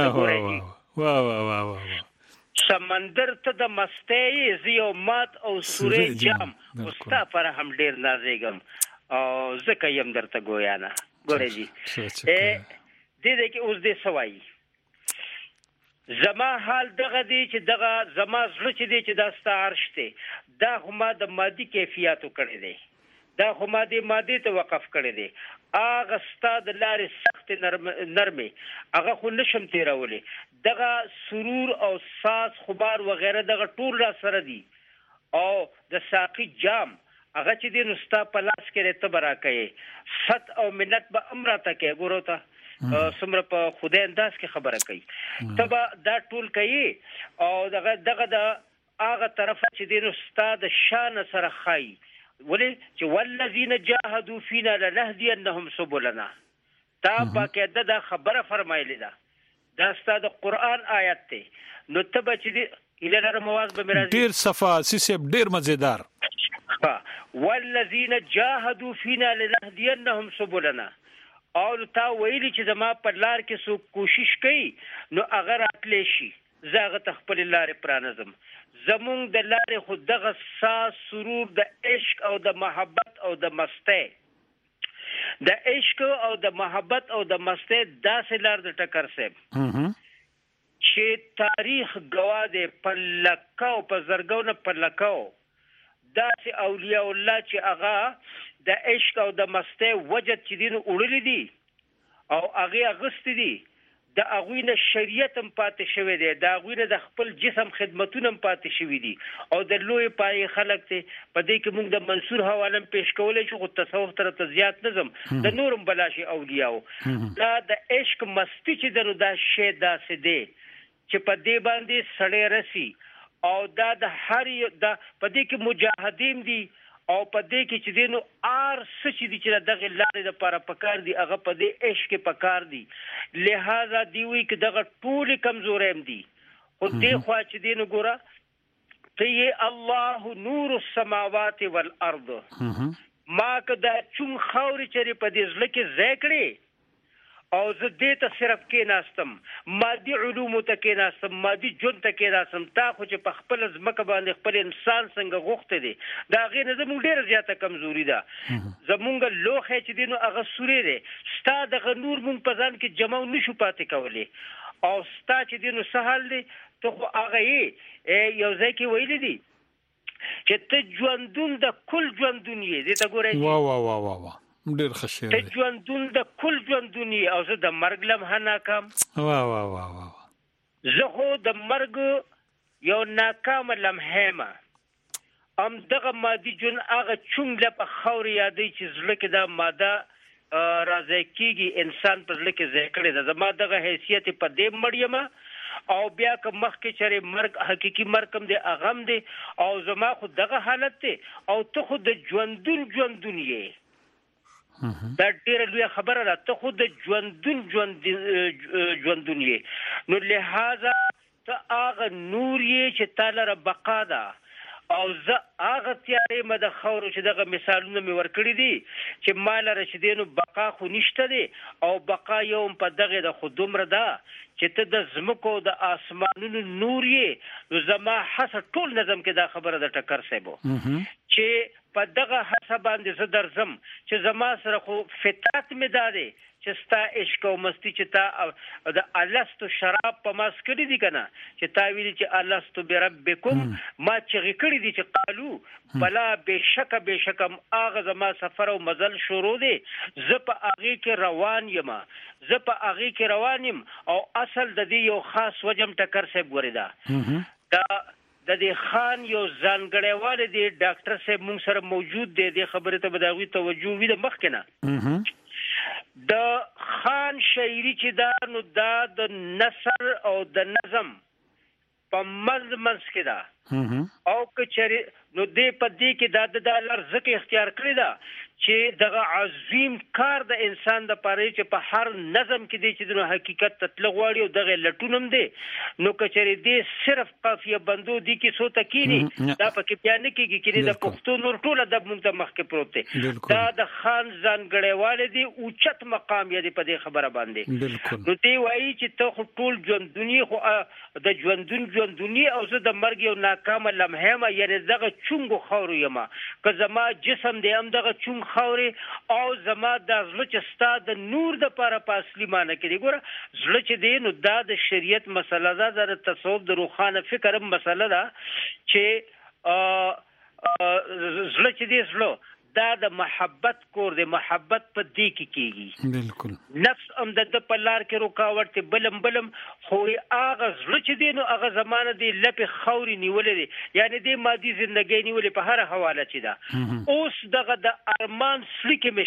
واه واه واه واه سمندر ته د مستی زه یو مات او سورې جام. ستا پر هم ډیر نازېږم او ځکه یم درته ګویا نه. ګورې جي دې دې کې اوس دې څه وایي زما حال دغه دی چې دغه زما زړه چې دی چې دا ستا عرش دی دا خو ما د مادي کیفیاتو کړی دی دا خو ما د مادي ته وقف کړی دی. هغه ستا د لارې سخت نرمې هغه خو نشم تیرولی. دغه سرور او ساز خبار وغیره دغه ټول را سره دي او د ساقي جام هغه چې دی نو ستا په لاس کې ته به راکوې ست او منت به هم راته کوې. ګورو ته څومره په خدای انداز کې خبره کوي ته به دا ټول کوي او دغه دغه د هغه طرفه چې دی نو ستا د شان سره ښایي. ولې چې والذین جاهدوا فینا لنهدینهم سبلنا تا باقاعده دا خبره فرمایلی ده دا ستا د قرآن آیت دی. نو ته به چې دی هیله لرم اواز به مې راځي ډېر صفا سیسیب ډېر مزیدار. والذین جاهدوا فینا لنهدینهم سبلنا او تا ویلی چې زما په لار کې څوک کوشش کوي نو هغه راتلی شي زه هغه ته خپلې لارې پرانځم. زمونږ د لارې خو دغه ساز سرور د عشق او د محبت او د مستی د عشق او د محبت او د مستی داسې لار د ټکر صاحب چې تاریخ ګواه دی په لکاو په زرګو نه په لکاو داسې اولیاء الله چې هغه د عشق او د مستی وجد چې دین وړلی دي او هغې اغوستي دي د هغوی نه شریعت هم پاتې شوی دی د هغوی نه د خپل جسم خدمتونه هم پاتې شوي دي او د لوی پایې خلک دی. په دې کې موږ د منصور حواله هم پیش کولی شو خو تصوف طرف ته زیات نه ځم د نور هم بلا شي اولیاو. دا د عشق مستی چې دی نو دا شی داسې دی چې په دې باندې سړی رسی او دا د هر دا په دې کې مجاهدین دي او په دې کې چې دی نو ار څه چې دي چې دغه لارې دپاره پکار دي هغه په دې عشق کې پکار دي. لہذا دی وایي که دغه ټولې کمزورۍ هم دي خو دې خوا چې دی نو ګوره ته یې الله نور السماوات والارض ما که دا چون خاورې چرې په دې زړه کې ځای کړې او زه دې ته صرف کې ناستم مادي علوم ته کې ناستم مادي ژوند ته کې ناستم تا خو چې په خپل ځمکه باندې خپل انسان څنګه غوښته دي دا غي نه زموږ ډیره زیاته کمزوري ده زمونږ لوخه چې دینو هغه سوري دي ستا د غنور مونږ په ځان کې جمع نشو پاتې کولای او ستا چې دینو سهال دي ته خو هغه یې یو ځای کې ویل دي چې ته ژوندون د کل ژوندون یې دې ته ګورې وا وا وا وا وا ډیر خشیر ته ژوندون د کل ژوندون یې او زه د مرګ لمحه ناکام وا وا وا وا زه خو د مرګ یو ناکام لمحه ما ام دغه مادي جون هغه چونګ په خور یادې چې زړه کې دا ماده راځي کیږي انسان پر لکه ذکر ده زما دغه حیثیت په دې مړیمه او بیا که مخکې چره مرګ حقيقي مرګ کم دی اغم دی او زما خو دغه حالت دی او ته خو د ژوندون ژوندون یې دا ډیره لوی خبره ده ته خو د ژوندون ژوند ژوندون یې نو لہذا ته هغه نور یې چې تعالی رب بقا ده او زه هغه تیارې مده خورو چې دغه مثالونه مې ورکړي دي چې مال رشدینو بقا خو نشته دي او بقا یوم په دغه د خودمره ده چې ته د زمکو د اسمانونو نور یې نو زما حسه ټول نظم کې دا خبره د ټکر سیبو چې په دغه حسه باندې زه درځم چې زما سره خو فطرت مې داده چې ستا عشق او مستی چې تا د الستو شراب په ماس کړی دي کنه چې تا ویلي چې الستو بربکم ما چې کړی دي چې قالو بلا بشک بشکم اغه زما سفر او مزل شروع دي ز په اغه کې روان یم ز په اغه کې روان یم او اصل د دې یو خاص وجم ټکر سیب وردا دا د دې خان یو ځانګړیواله دی ډاکټر صاحب مون سره موجود دی د خبره ته بداوی توجه وي د مخ کنه د خان شاعری چې دا نو دا د نثر او د نظم په منځ منځ کې دا او کچري نو دې په دې کې دا د لرزکه اختیار کړی دا چې دغه عظیم کار د انسان د پاره چې په هر نظم کې دی چې د حقیقت تطلق واړي او دغه لټونم دی نو کچري دې صرف قافیه بندو دی کې سو تکینی دا پکې بیان کېږي چې د پښتو نور ټوله د مونږ ته مخ کې پروت دی دا د خان ځانګړیواله دی اوچت مقام یې په دې خبره باندې نو دی وایي چې ته ټول ژوند دنیا خو د ژوندون ژوند دنیا او زه د مرګ یو ناکام لمحه ما یعنی دغه چونګو خورو یم که زما جسم دی هم دغه چونګ خوري او زما د زړه چې ستا د نور د پاره په اصلي معنی کې دی ګوره زړه چې دی نو دا د شریعت مسله ده د تصوف د روحانه فکر مسله ده چې زړه چې دی زړه دا د محبت کور دی محبت په دې کې کېږي بالکل نفس هم د په لار کې رکاوټ بلم بلم خو هغه زړه چې دی نو هغه زمانه دی لپې خوري نیولې دی یعنی دی مادي ژوندۍ نیولې په هر حواله چې دا اوس دغه د ارمان سړي کې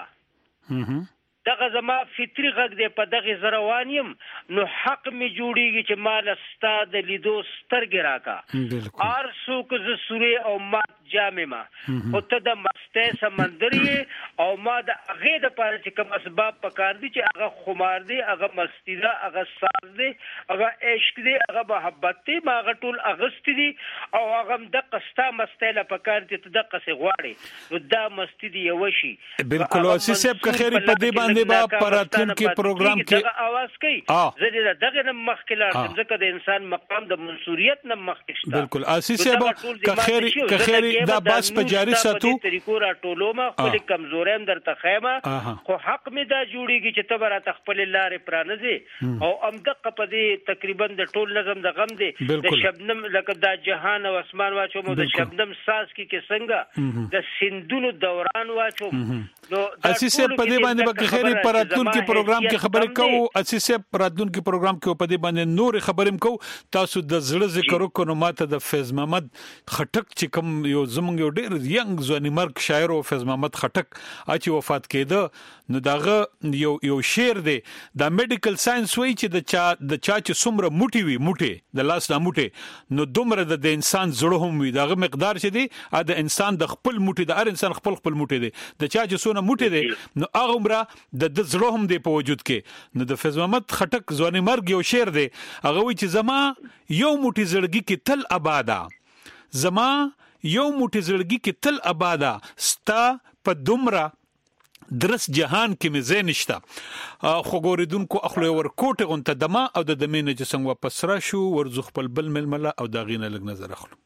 مشتا دغه زما فطری غږ دی په دغه زروانیم نو حق می جوړیږي چې مال استاد لیدو سترګ راکا ارسو کو ز سورې او ما جامع ما او ته د مسته سمندري او ما د هغه د پاره چې کوم اسباب پکار دي چې هغه خمار دي هغه مستی ده هغه ساز دي هغه عشق دي هغه محبت دي ما هغه ټول اغست دي او هغه د قستا مسته له پکار دي ته د قصې غواړي نو دا مستی دي یو شي بالکل او سیسب که خیر په دې باندې با پراتون کې پروګرام کې دغه आवाज کوي زه دغه نم مخکلار ځکه د انسان مقام د منصوریت نم مخکشته بالکل اسیسب که خیر که خیر دا بس په جاری ساتو طریقو را ټولوما خپل کمزورم درته خیمه خو حق می دا جوړیږي چې ته برات خپل لارې پرانځي او ام دقه په دې تقریبا د ټول نظم د غم دی د شبنم لکه د جهان او اسمان واچو مو د شبنم ساز کې کې څنګه د سندونو دوران واچو نو اسیسب په دې باندې به خیر پراتون کې پروګرام کې خبرې کوو اسیسب پراتون کې پروګرام کې په دې باندې نور خبرې کوو تاسو د زړه ذکر وکړو ماته د فیض محمد خټک چې کوم یو زمونږ یو ډېر ینګ ځواني مرګ شاعر او فیض محمد خټک اچي وفات کېده نو داغه یو یو شعر دی د میډیکل ساينس وایي چې د چا د چا چې څومره موټي وي موټي د لاس نه موټي نو دومره د انسان زړه هم وي داغه مقدار چې دی د انسان د خپل موټي د هر انسان خپل خپل موټي دی د چا چې څونه موټي دی نو هغه عمره د د زړه هم دی په وجود کې نو د فیض محمد خټک ځواني مرګ یو شعر دی هغه وایي چې زما یو موټي زړګي کې تل آبادا زما یو موټي زړګي کې تل آبادا ستا په دومره درس جهان کې مې زین نشته خو ګوریدونکو اخلو ور کوټه غونته دما او د دمینه چې څنګه واپس را شو ورزخ خپل بل ململه او دا غینه لګ نظر اخلو.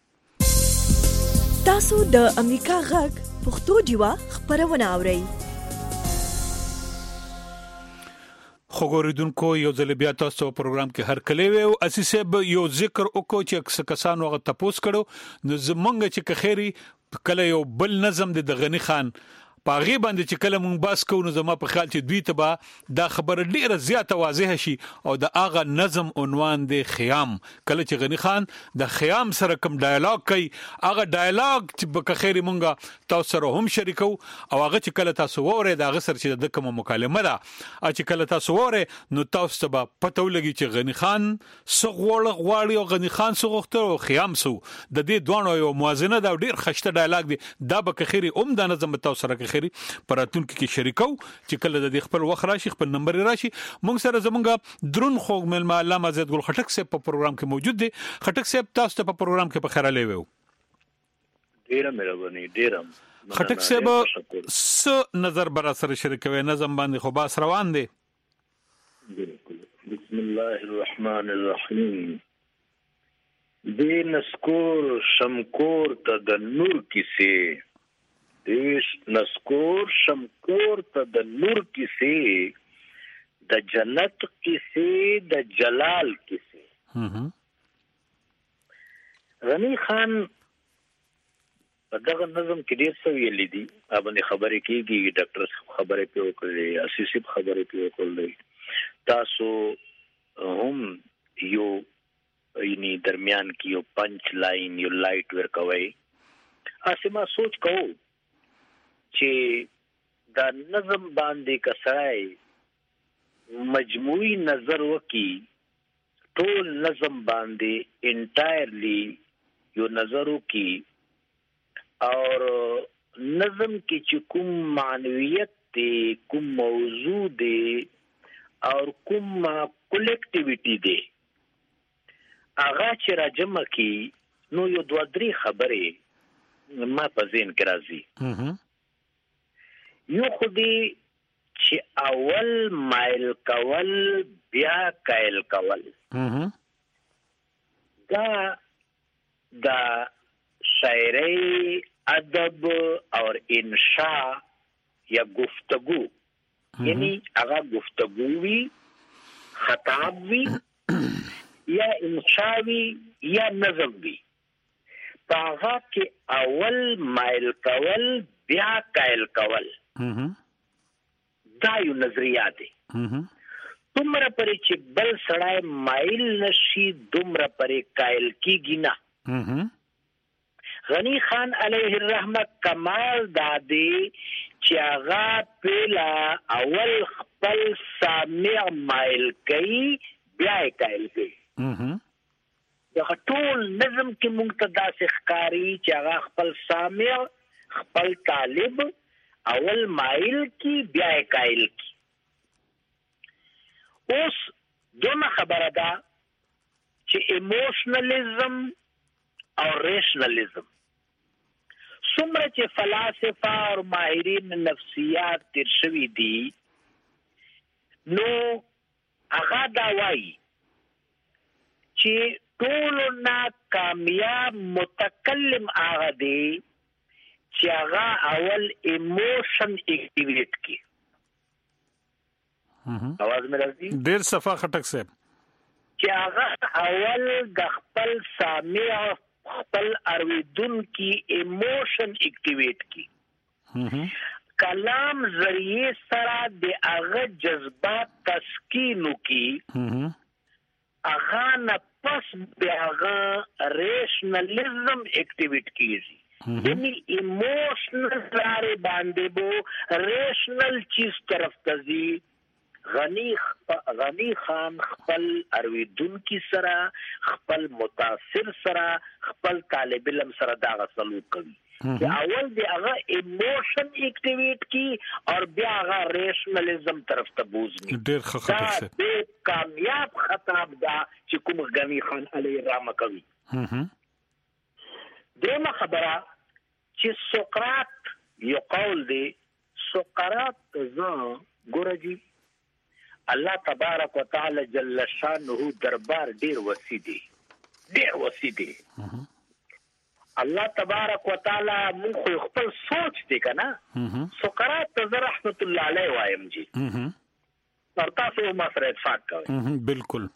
تاسو د امریکا غږ پښتو ډیوا خبرونه اورئ. خو ګوریدونکو یو ځل بیا تاسو په پروګرام کې هر کله ویو اساسه یو ذکر وکړو چې کسانو غو تپوس کړو نو زمونږ چې خیری کله یو بل نظم د غنی خان پاغي باندې چې کله مونږ باس کوو نو زما په خیال چې دوی ته به دا خبره ډیره زیاته واضح شي او د اغه نظم عنوان دی خیام. کله چې غنی خان د خیام سره کوم ډایلاګ کوي اغه ډایلاګ چې په خیری مونږه تاسو سره هم شریکو او هغه چې کله تاسو وره دا غسر چې د کوم مکالمه ده چې کله تاسو وره نو تاسو ته پته ولګي چې غنی خان سغوړ غواړي او غنی خان سغوخته او خیام سو د دې دوه یو موازنه دا ډیر خشته ډایلاګ دی دا به خیری اوم د نظم تاسو سره پراتون کې شریکو چې کله د خپل وخت راشي خپل نمبر راشي مونږ سره زمونږ درون خوګ مل علامه زید ګل خټک صاحب په پروګرام کې موجود دي. خټک صاحب تاسو ته په پروګرام کې په خیره لیوو. ډیره مهرباني ډیره خټک صاحب س نظر بر سره شریکوي نظم باندې خو باس روان دي. بسم الله الرحمن الرحیم. دین اسکور شمکور ته د نور کیسه دیش نسکور شمکور ته د نور کیسه د جنت کیسه د جلال کیسه. غنی خان په دغه نظم کې ډیر څه ویل دي باندې خبرې کیږي ډاکټر خبرې په وکړي اساسي خبرې په وکړي تاسو هم یو یعنی درمیان کې یو پنچ لاین یو لایټ ورکوي. اسما سوچ کوو چې دا نظم باندې کسای مجموعي نظر وکي ټول نظم باندې انټایرلی یو نظر وکي اور نظم کې چې کوم معنویت دی کوم موضوع دی اور کوم کلیکټیویټی دی هغه چې راجمع کی نو یو دوه درې خبرې ما په ذهن کې راځي. یو خودی چې اول مایل کول بیا کایل کول دا دا شاعری ادب اور انشاء یا گفتگو یعنی هغه گفتگو وی خطاب وی یا انشاء وی یا نظم وی پاغه کې اول مایل کول بیا کایل کول دا یو نظریه دی. دومره پرې چې بل سړی مایل نشي دومره پرې کایل کیږي نه. غنی خان علیه الرحمه کمال دادی چې هغه پیلا اول خپل سامع مایل کوي بیا کایل کوي. دا ټول نظم کې مونږ ته داسې ښکاري چې هغه خپل سامع خپل طالب اول مایل کی بیا کایل کی. اوس دوه خبره ده چې ایموشنالیزم او ریشنالیزم څومره چې فلسفه او ماهرین نفسیات تیر شوي دي نو هغه دا وایي چې ټولو نه کامیاب متکلم هغه دی چې هغه اول ایموشن اکټیویټ کی. اواز مې راځي ډیر صفه خټک صاحب چې هغه اول د خپل سامع خپل ارویدون کی ایموشن اکټیویټ کی کلام ذریعے سره د هغه جذبات تسکین کی هغه نه پس بیا هغه ریشنالیزم اکټیویټ کیږي. یعنی ایموشنل لارې باندې بو ریشنل چیز طرف ته ځي. غنی غنی خان خپل ارویدون کی سره خپل متاثر سره خپل طالب علم سره دا سلوک کوي. اول دی هغه ایموشن اکټیویټ کی اور بیا هغه ریشنالیزم طرف ته بوزي. ډیر خطر څه دا کامیاب خطاب دا چې کوم غنی خان علیه الرحمه کوي. دیمه خبره چې سقراط یو قول دی سقراط ز ګورجی الله تبارک وتعالى جل شانه دربار ډیر وسیع دی ډیر وسیع دی الله تبارک وتعالى موږ خپل سوچ دی کنه سقراط ز رحمت الله علیه وایم جی پرتا سو ما سره اتفاق کوي بالکل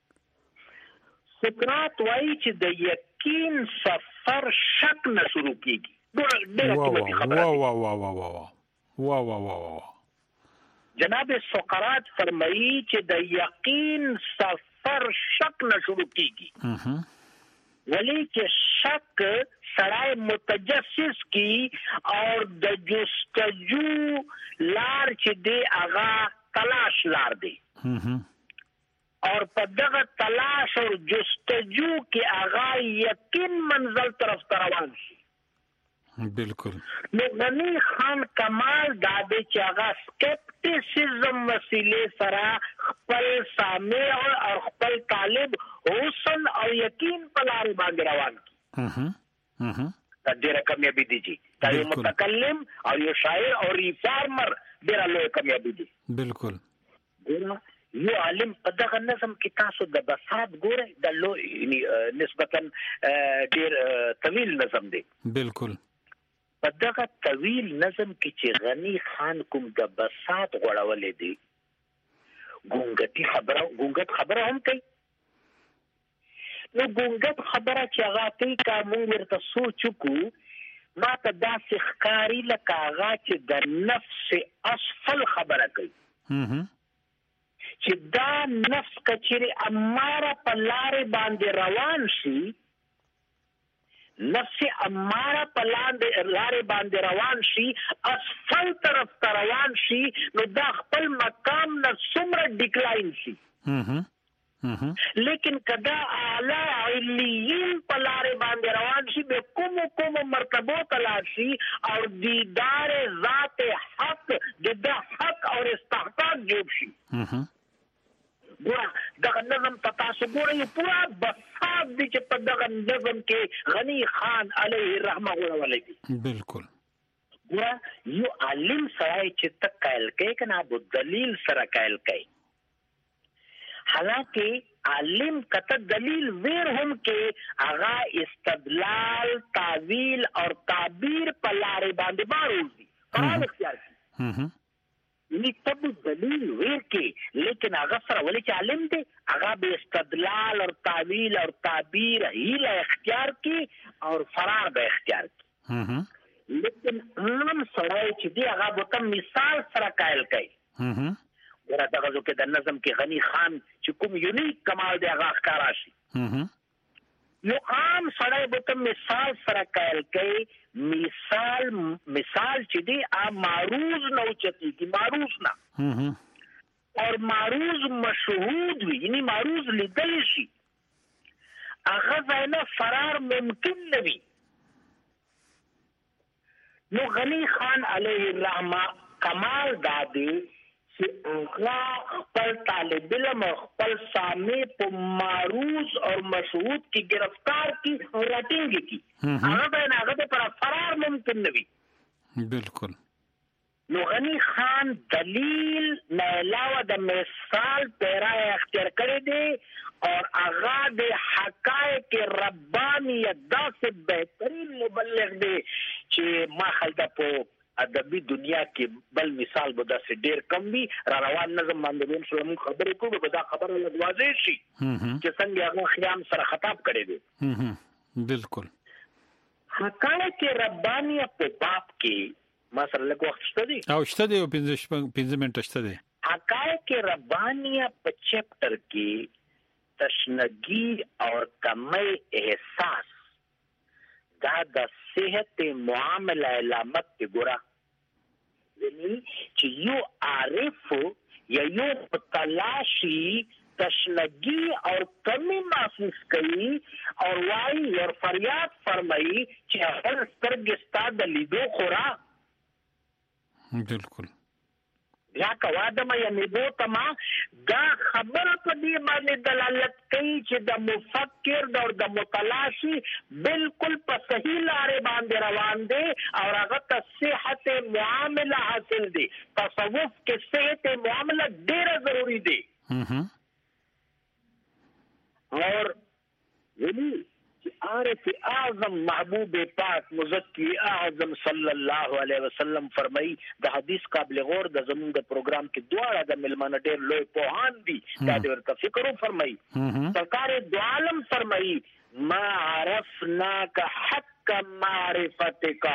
سقراط وایي چې د یقین سفر شک نه شروع کیږي ډېر قیمتي خبره وا وا وا وا وا وا وا وا وا جناب سقراط فرمایي چې د یقین سفر شک نه شروع کیږي ولی چې شک سړی متجسس کی اور د جستجو لار چې دی هغه تلاش لار دی اور په دغه تلاش او جستجو کې هغه یقین منزل طرف روان شي بالکل نو غنی خان کمال دا دی چې هغه سکپټیسزم وسیله سره خپل سامع او خپل طالب حسن او یقین په لار باندې روان کی اها اها دا ډیره کامیابی دي چې دا یو متکلم او یو شاعر او ریفارمر ډیره لوی کامیابی دي بالکل ګوره یو عالم په دغه نظم کې تاسو د بساط ګوره د لو یعنی نسبتا ډیر طویل نظم دی بالکل په دغه طویل نظم کې چې غنی خان کوم د بساط غوړولې دی ګونګټي خبره ګونګټ خبره هم کوي نو ګونګټ خبره چې هغه کوي کا موږ ورته سوچ وکړو ما ته داسې ښکاري لکه هغه چې د نفس اسفل خبره کوي چې دا نفس کچری اماره په لارې باندې روان شي نفس اماره په لارې باندې روان شي اسفل طرف ته روان شي نو دا خپل مقام نه څومره ډیکلاین شي لیکن کدا اعلی علیین په لارې باندې روان شي به کوم کوم مرتبه تلاشي شي او دیدار ذات حق د حق او استحقاق جوړ شي ګوره دغه نظم ته تاسو ګورئ پورا بساط دی چې په دغه نظم کې غنی خان علیه الرحمه غوړولی دی بالکل ګوره یو عالم سړی چې ته قایل کوي که نه ابو دلیل سره قایل کوي حالانکه عالم کته دلیل ویر هم کې هغه استدلال تعویل اور تعبیر په لارې باندې باروز دي قرآن اختیار کی نی تب دلیل ویر کې لیکن هغه سره ولې چې عالم دی هغه به استدلال اور تعویل اور تعبیر هیله اختیار کی اور فرار به اختیار کی لیکن عام سړی چې دی هغه به مثال سره قایل کوي ورته دغه کې د نظم کې غنی خان چې کوم یونیک کمال دی هغه ښکارا شي نو عام سړی به مثال سره قایل کوي مثال مثال چې دی ا معروض نه اوچتی کی معروض نه اور معروض مشهود وي یعنی معروض لیدل شي هغه ځای فرار ممکن نه وي نو غنی خان علیه الرحمه کمال دادی چې هغه خپل طالب علم خپل سامع په معروض اور مشهود کی گرفتار کی اور راټینګ کی هغه به هغه پر فرار ممکن نه وي بالکل نو غنی خان دلیل نه علاوه د مثال پیرا اختیار کړی دی اور هغه د حقایق ربانیت داسې بهترین مبلغ دی چې ما خلدا په ادبی دنیا کې بل مثال به داسې ډیر کم وي را روان نظم باندې به انشاءالله موږ خبرې کوو به دا خبره لږ واضح شي چې څنګه هغه خیام سره خطاب کړی دی بالکل حقایق ربانیه په باب کې ما سره لږ وخت شته دی او شته دی پنځه پنځه منټه شته دی حقایق ربانیه په چپټر کې تشنگی اور کمی احساس دا د صحت معامله علامت ته ګورا یعنی چې یو عارف یا یو تلاشی تشنگی اور کمی محسوس کړي اور وایي اور فریاد فرمایي چې هر سترګې ستاسو د لیدو خورا بالکل یا کوادم یا نبو تما دا خبر په دې باندې دلالت کوي چې د مفکر او د متلاشي بالکل په صحیح لارې باندې روان دي او هغه ته صحت معامله حاصل دي. تصوف کې صحت معامله ډیره ضروری دي. اور ولی عارف اعظم محبوب پاک مزکی اعظم صلی الله علیه وسلم فرمایي د حدیث قابل غور د زموږ د پروګرام کې دواړه د ملمانه ډېر لوی پوهان دي دا د ورته فکر فرمایي. سرکار دو عالم فرمایي ما عرفناک حق معرفتک.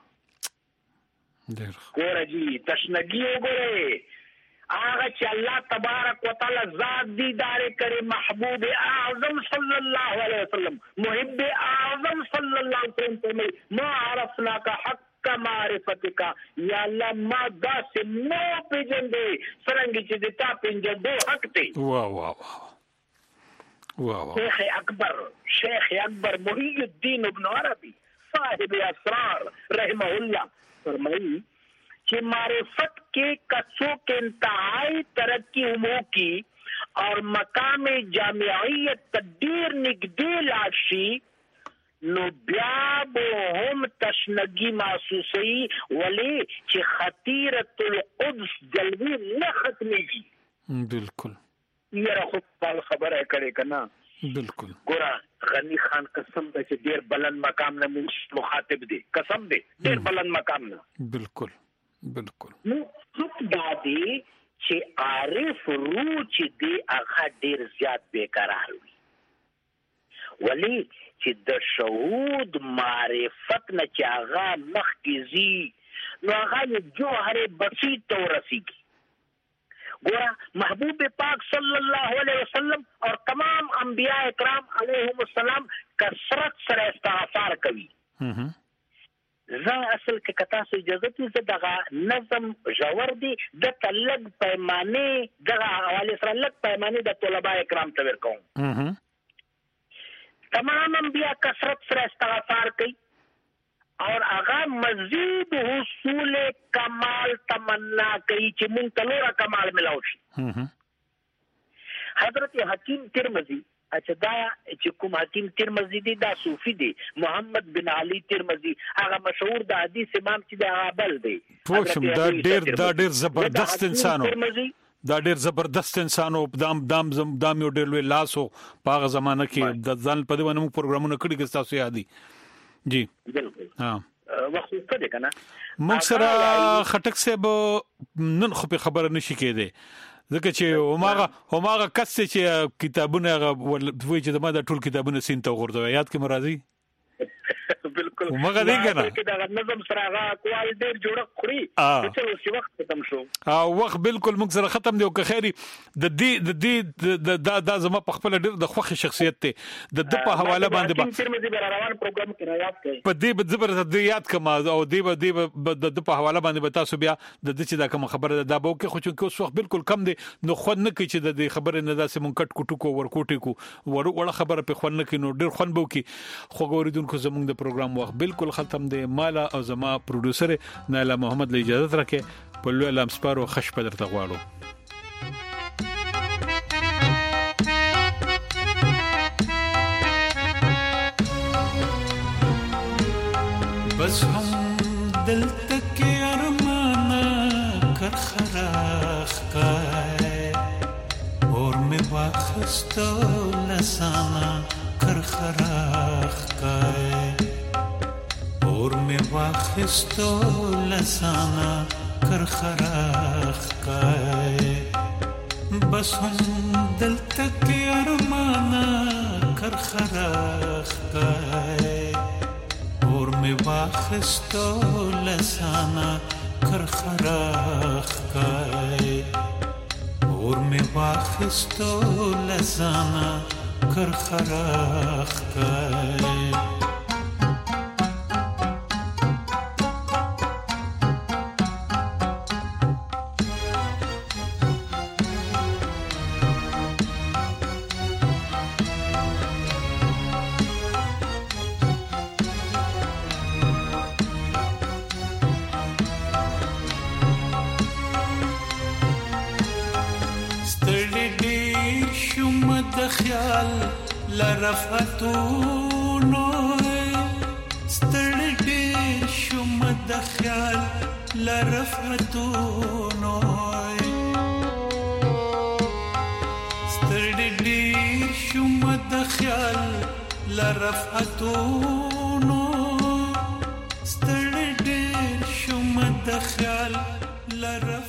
ګوره جی تشنګي وګوره هغه چې الله تبارک وتعالى ذات دیدار کړي محبوب اعظم صلی الله علیه وسلم محب اعظم صلی الله علیه وسلم ما عرفناک حق معرفتک یا الله ما دا سمو پیجندې څنګه چې د تا پیجندې حق دی. واه واه واه شیخ اکبر شیخ اکبر محی الدین ابن عربی صاحب اسرار رحمه الله فرمایي کہ معرفت کے کسوں کے انتہائی ترقی امو کی اور مقام جامعیت تدیر نگدے لاشی نو بیاب هم تشنگی محسوسی ولی چی خطیرت القدس جلوی نہ ختمی گی. بالکل یہ خود پال خبر ہے کرے کنا. بالکل گورا غنی خان قسم دے چی دیر بلند مقام نہ مخاطب دے قسم دے دیر بلند مقام نہ. بالکل بالکل نو حق دادی چې عارف روح چې دی هغه ډیر زیات بیقرار وي ولی چې د شهود معرفت نه چې هغه مخکې نو هغه جوهر بسيط ورسیږي. ګوره محبوب پاک صلی الله علیه وسلم اور تمام انبیاء اکرام علیهم السلام کثرت سره استغفار کوي. زه اصل کې کتا سو اجازه ته دغه نظم جوړ دی د تلګ پیمانه دغه حواله سره لګ پیمانه د طلباء کرام ته ورکوم. تمام انبیاء کثرت سره استغفار کوي اور هغه مزید حصول کمال تمنا کوي چې مونږ ته نور کمال ملاو شي. حضرت حکیم ترمذی اچھا دا چې کوم حکیم ترمذی دی دا صوفی دی محمد بن علی ترمذی هغه مشهور د حدیث امام چې دا بل دی. پوښم دا ډیر دا ډیر زبردست انسانو دا ډیر زبردست انسانو دام دام دام یو ډیر لوی لاسو په هغه زمانہ کې د ځان په دونه پروګرامونه کړی کې تاسو یادي. جی بالکل ها وخت څه دی کنه موږ سره خټک صاحب نن خو په خبره نشي کېده ځکه چې هماغه هماغه کس چې کتابونه وایي چې د ما د ټول کتابونه سین ته ورغورځوي یاد کې مرادي بالکل هماغه دی کنه چې دا نظم سره هغه کوال ډیر جوړه خوري چې اوس وخت ختم شو او وخت بالکل موږ سره ختم دی او که خیری د دې د دې د دا زما په خپل ډیر د خوخي شخصیت ته د د په حواله باندې با ترمذی روان پروګرام کې رايات کړي په دې به زبر د یاد کما او دې به د د په حواله باندې به تاسو بیا د دې چې دا کوم خبره ده به کې خو چې اوس وخت بالکل کم دی نو خو نه کوي چې د دې خبره نه داسې مونږ کټ کوټو کو ورکوټي کو ور وړه خبره په خو نه کوي نو ډیر خون بو کې خو غوریدونکو زمونږ د پروګرام وخت بالکل ختم دی. مالا او زما پروډوسر نایلا محمد له اجازه راکې په لوی لام سپارو خش په درته غواړو. بس هم دل تک ارمانا کر خراخ کائے اور میں واخستو لسانا کر خراخ کائے اور میں واخستو لسانا کر خراخ کائے بس ہم دل تک ارمانا کر خراخ کائے اور میں واخستو لسانا کر خراخ کائے اور میں واخستو لسانا کر خراخ کائے د خیال لرفتونو ستړي ډېر شوم د خیال لرفتونو ستړي ډېر شوم د خیال لرفتونو ستړي ډېر شوم د خیال لرفتونو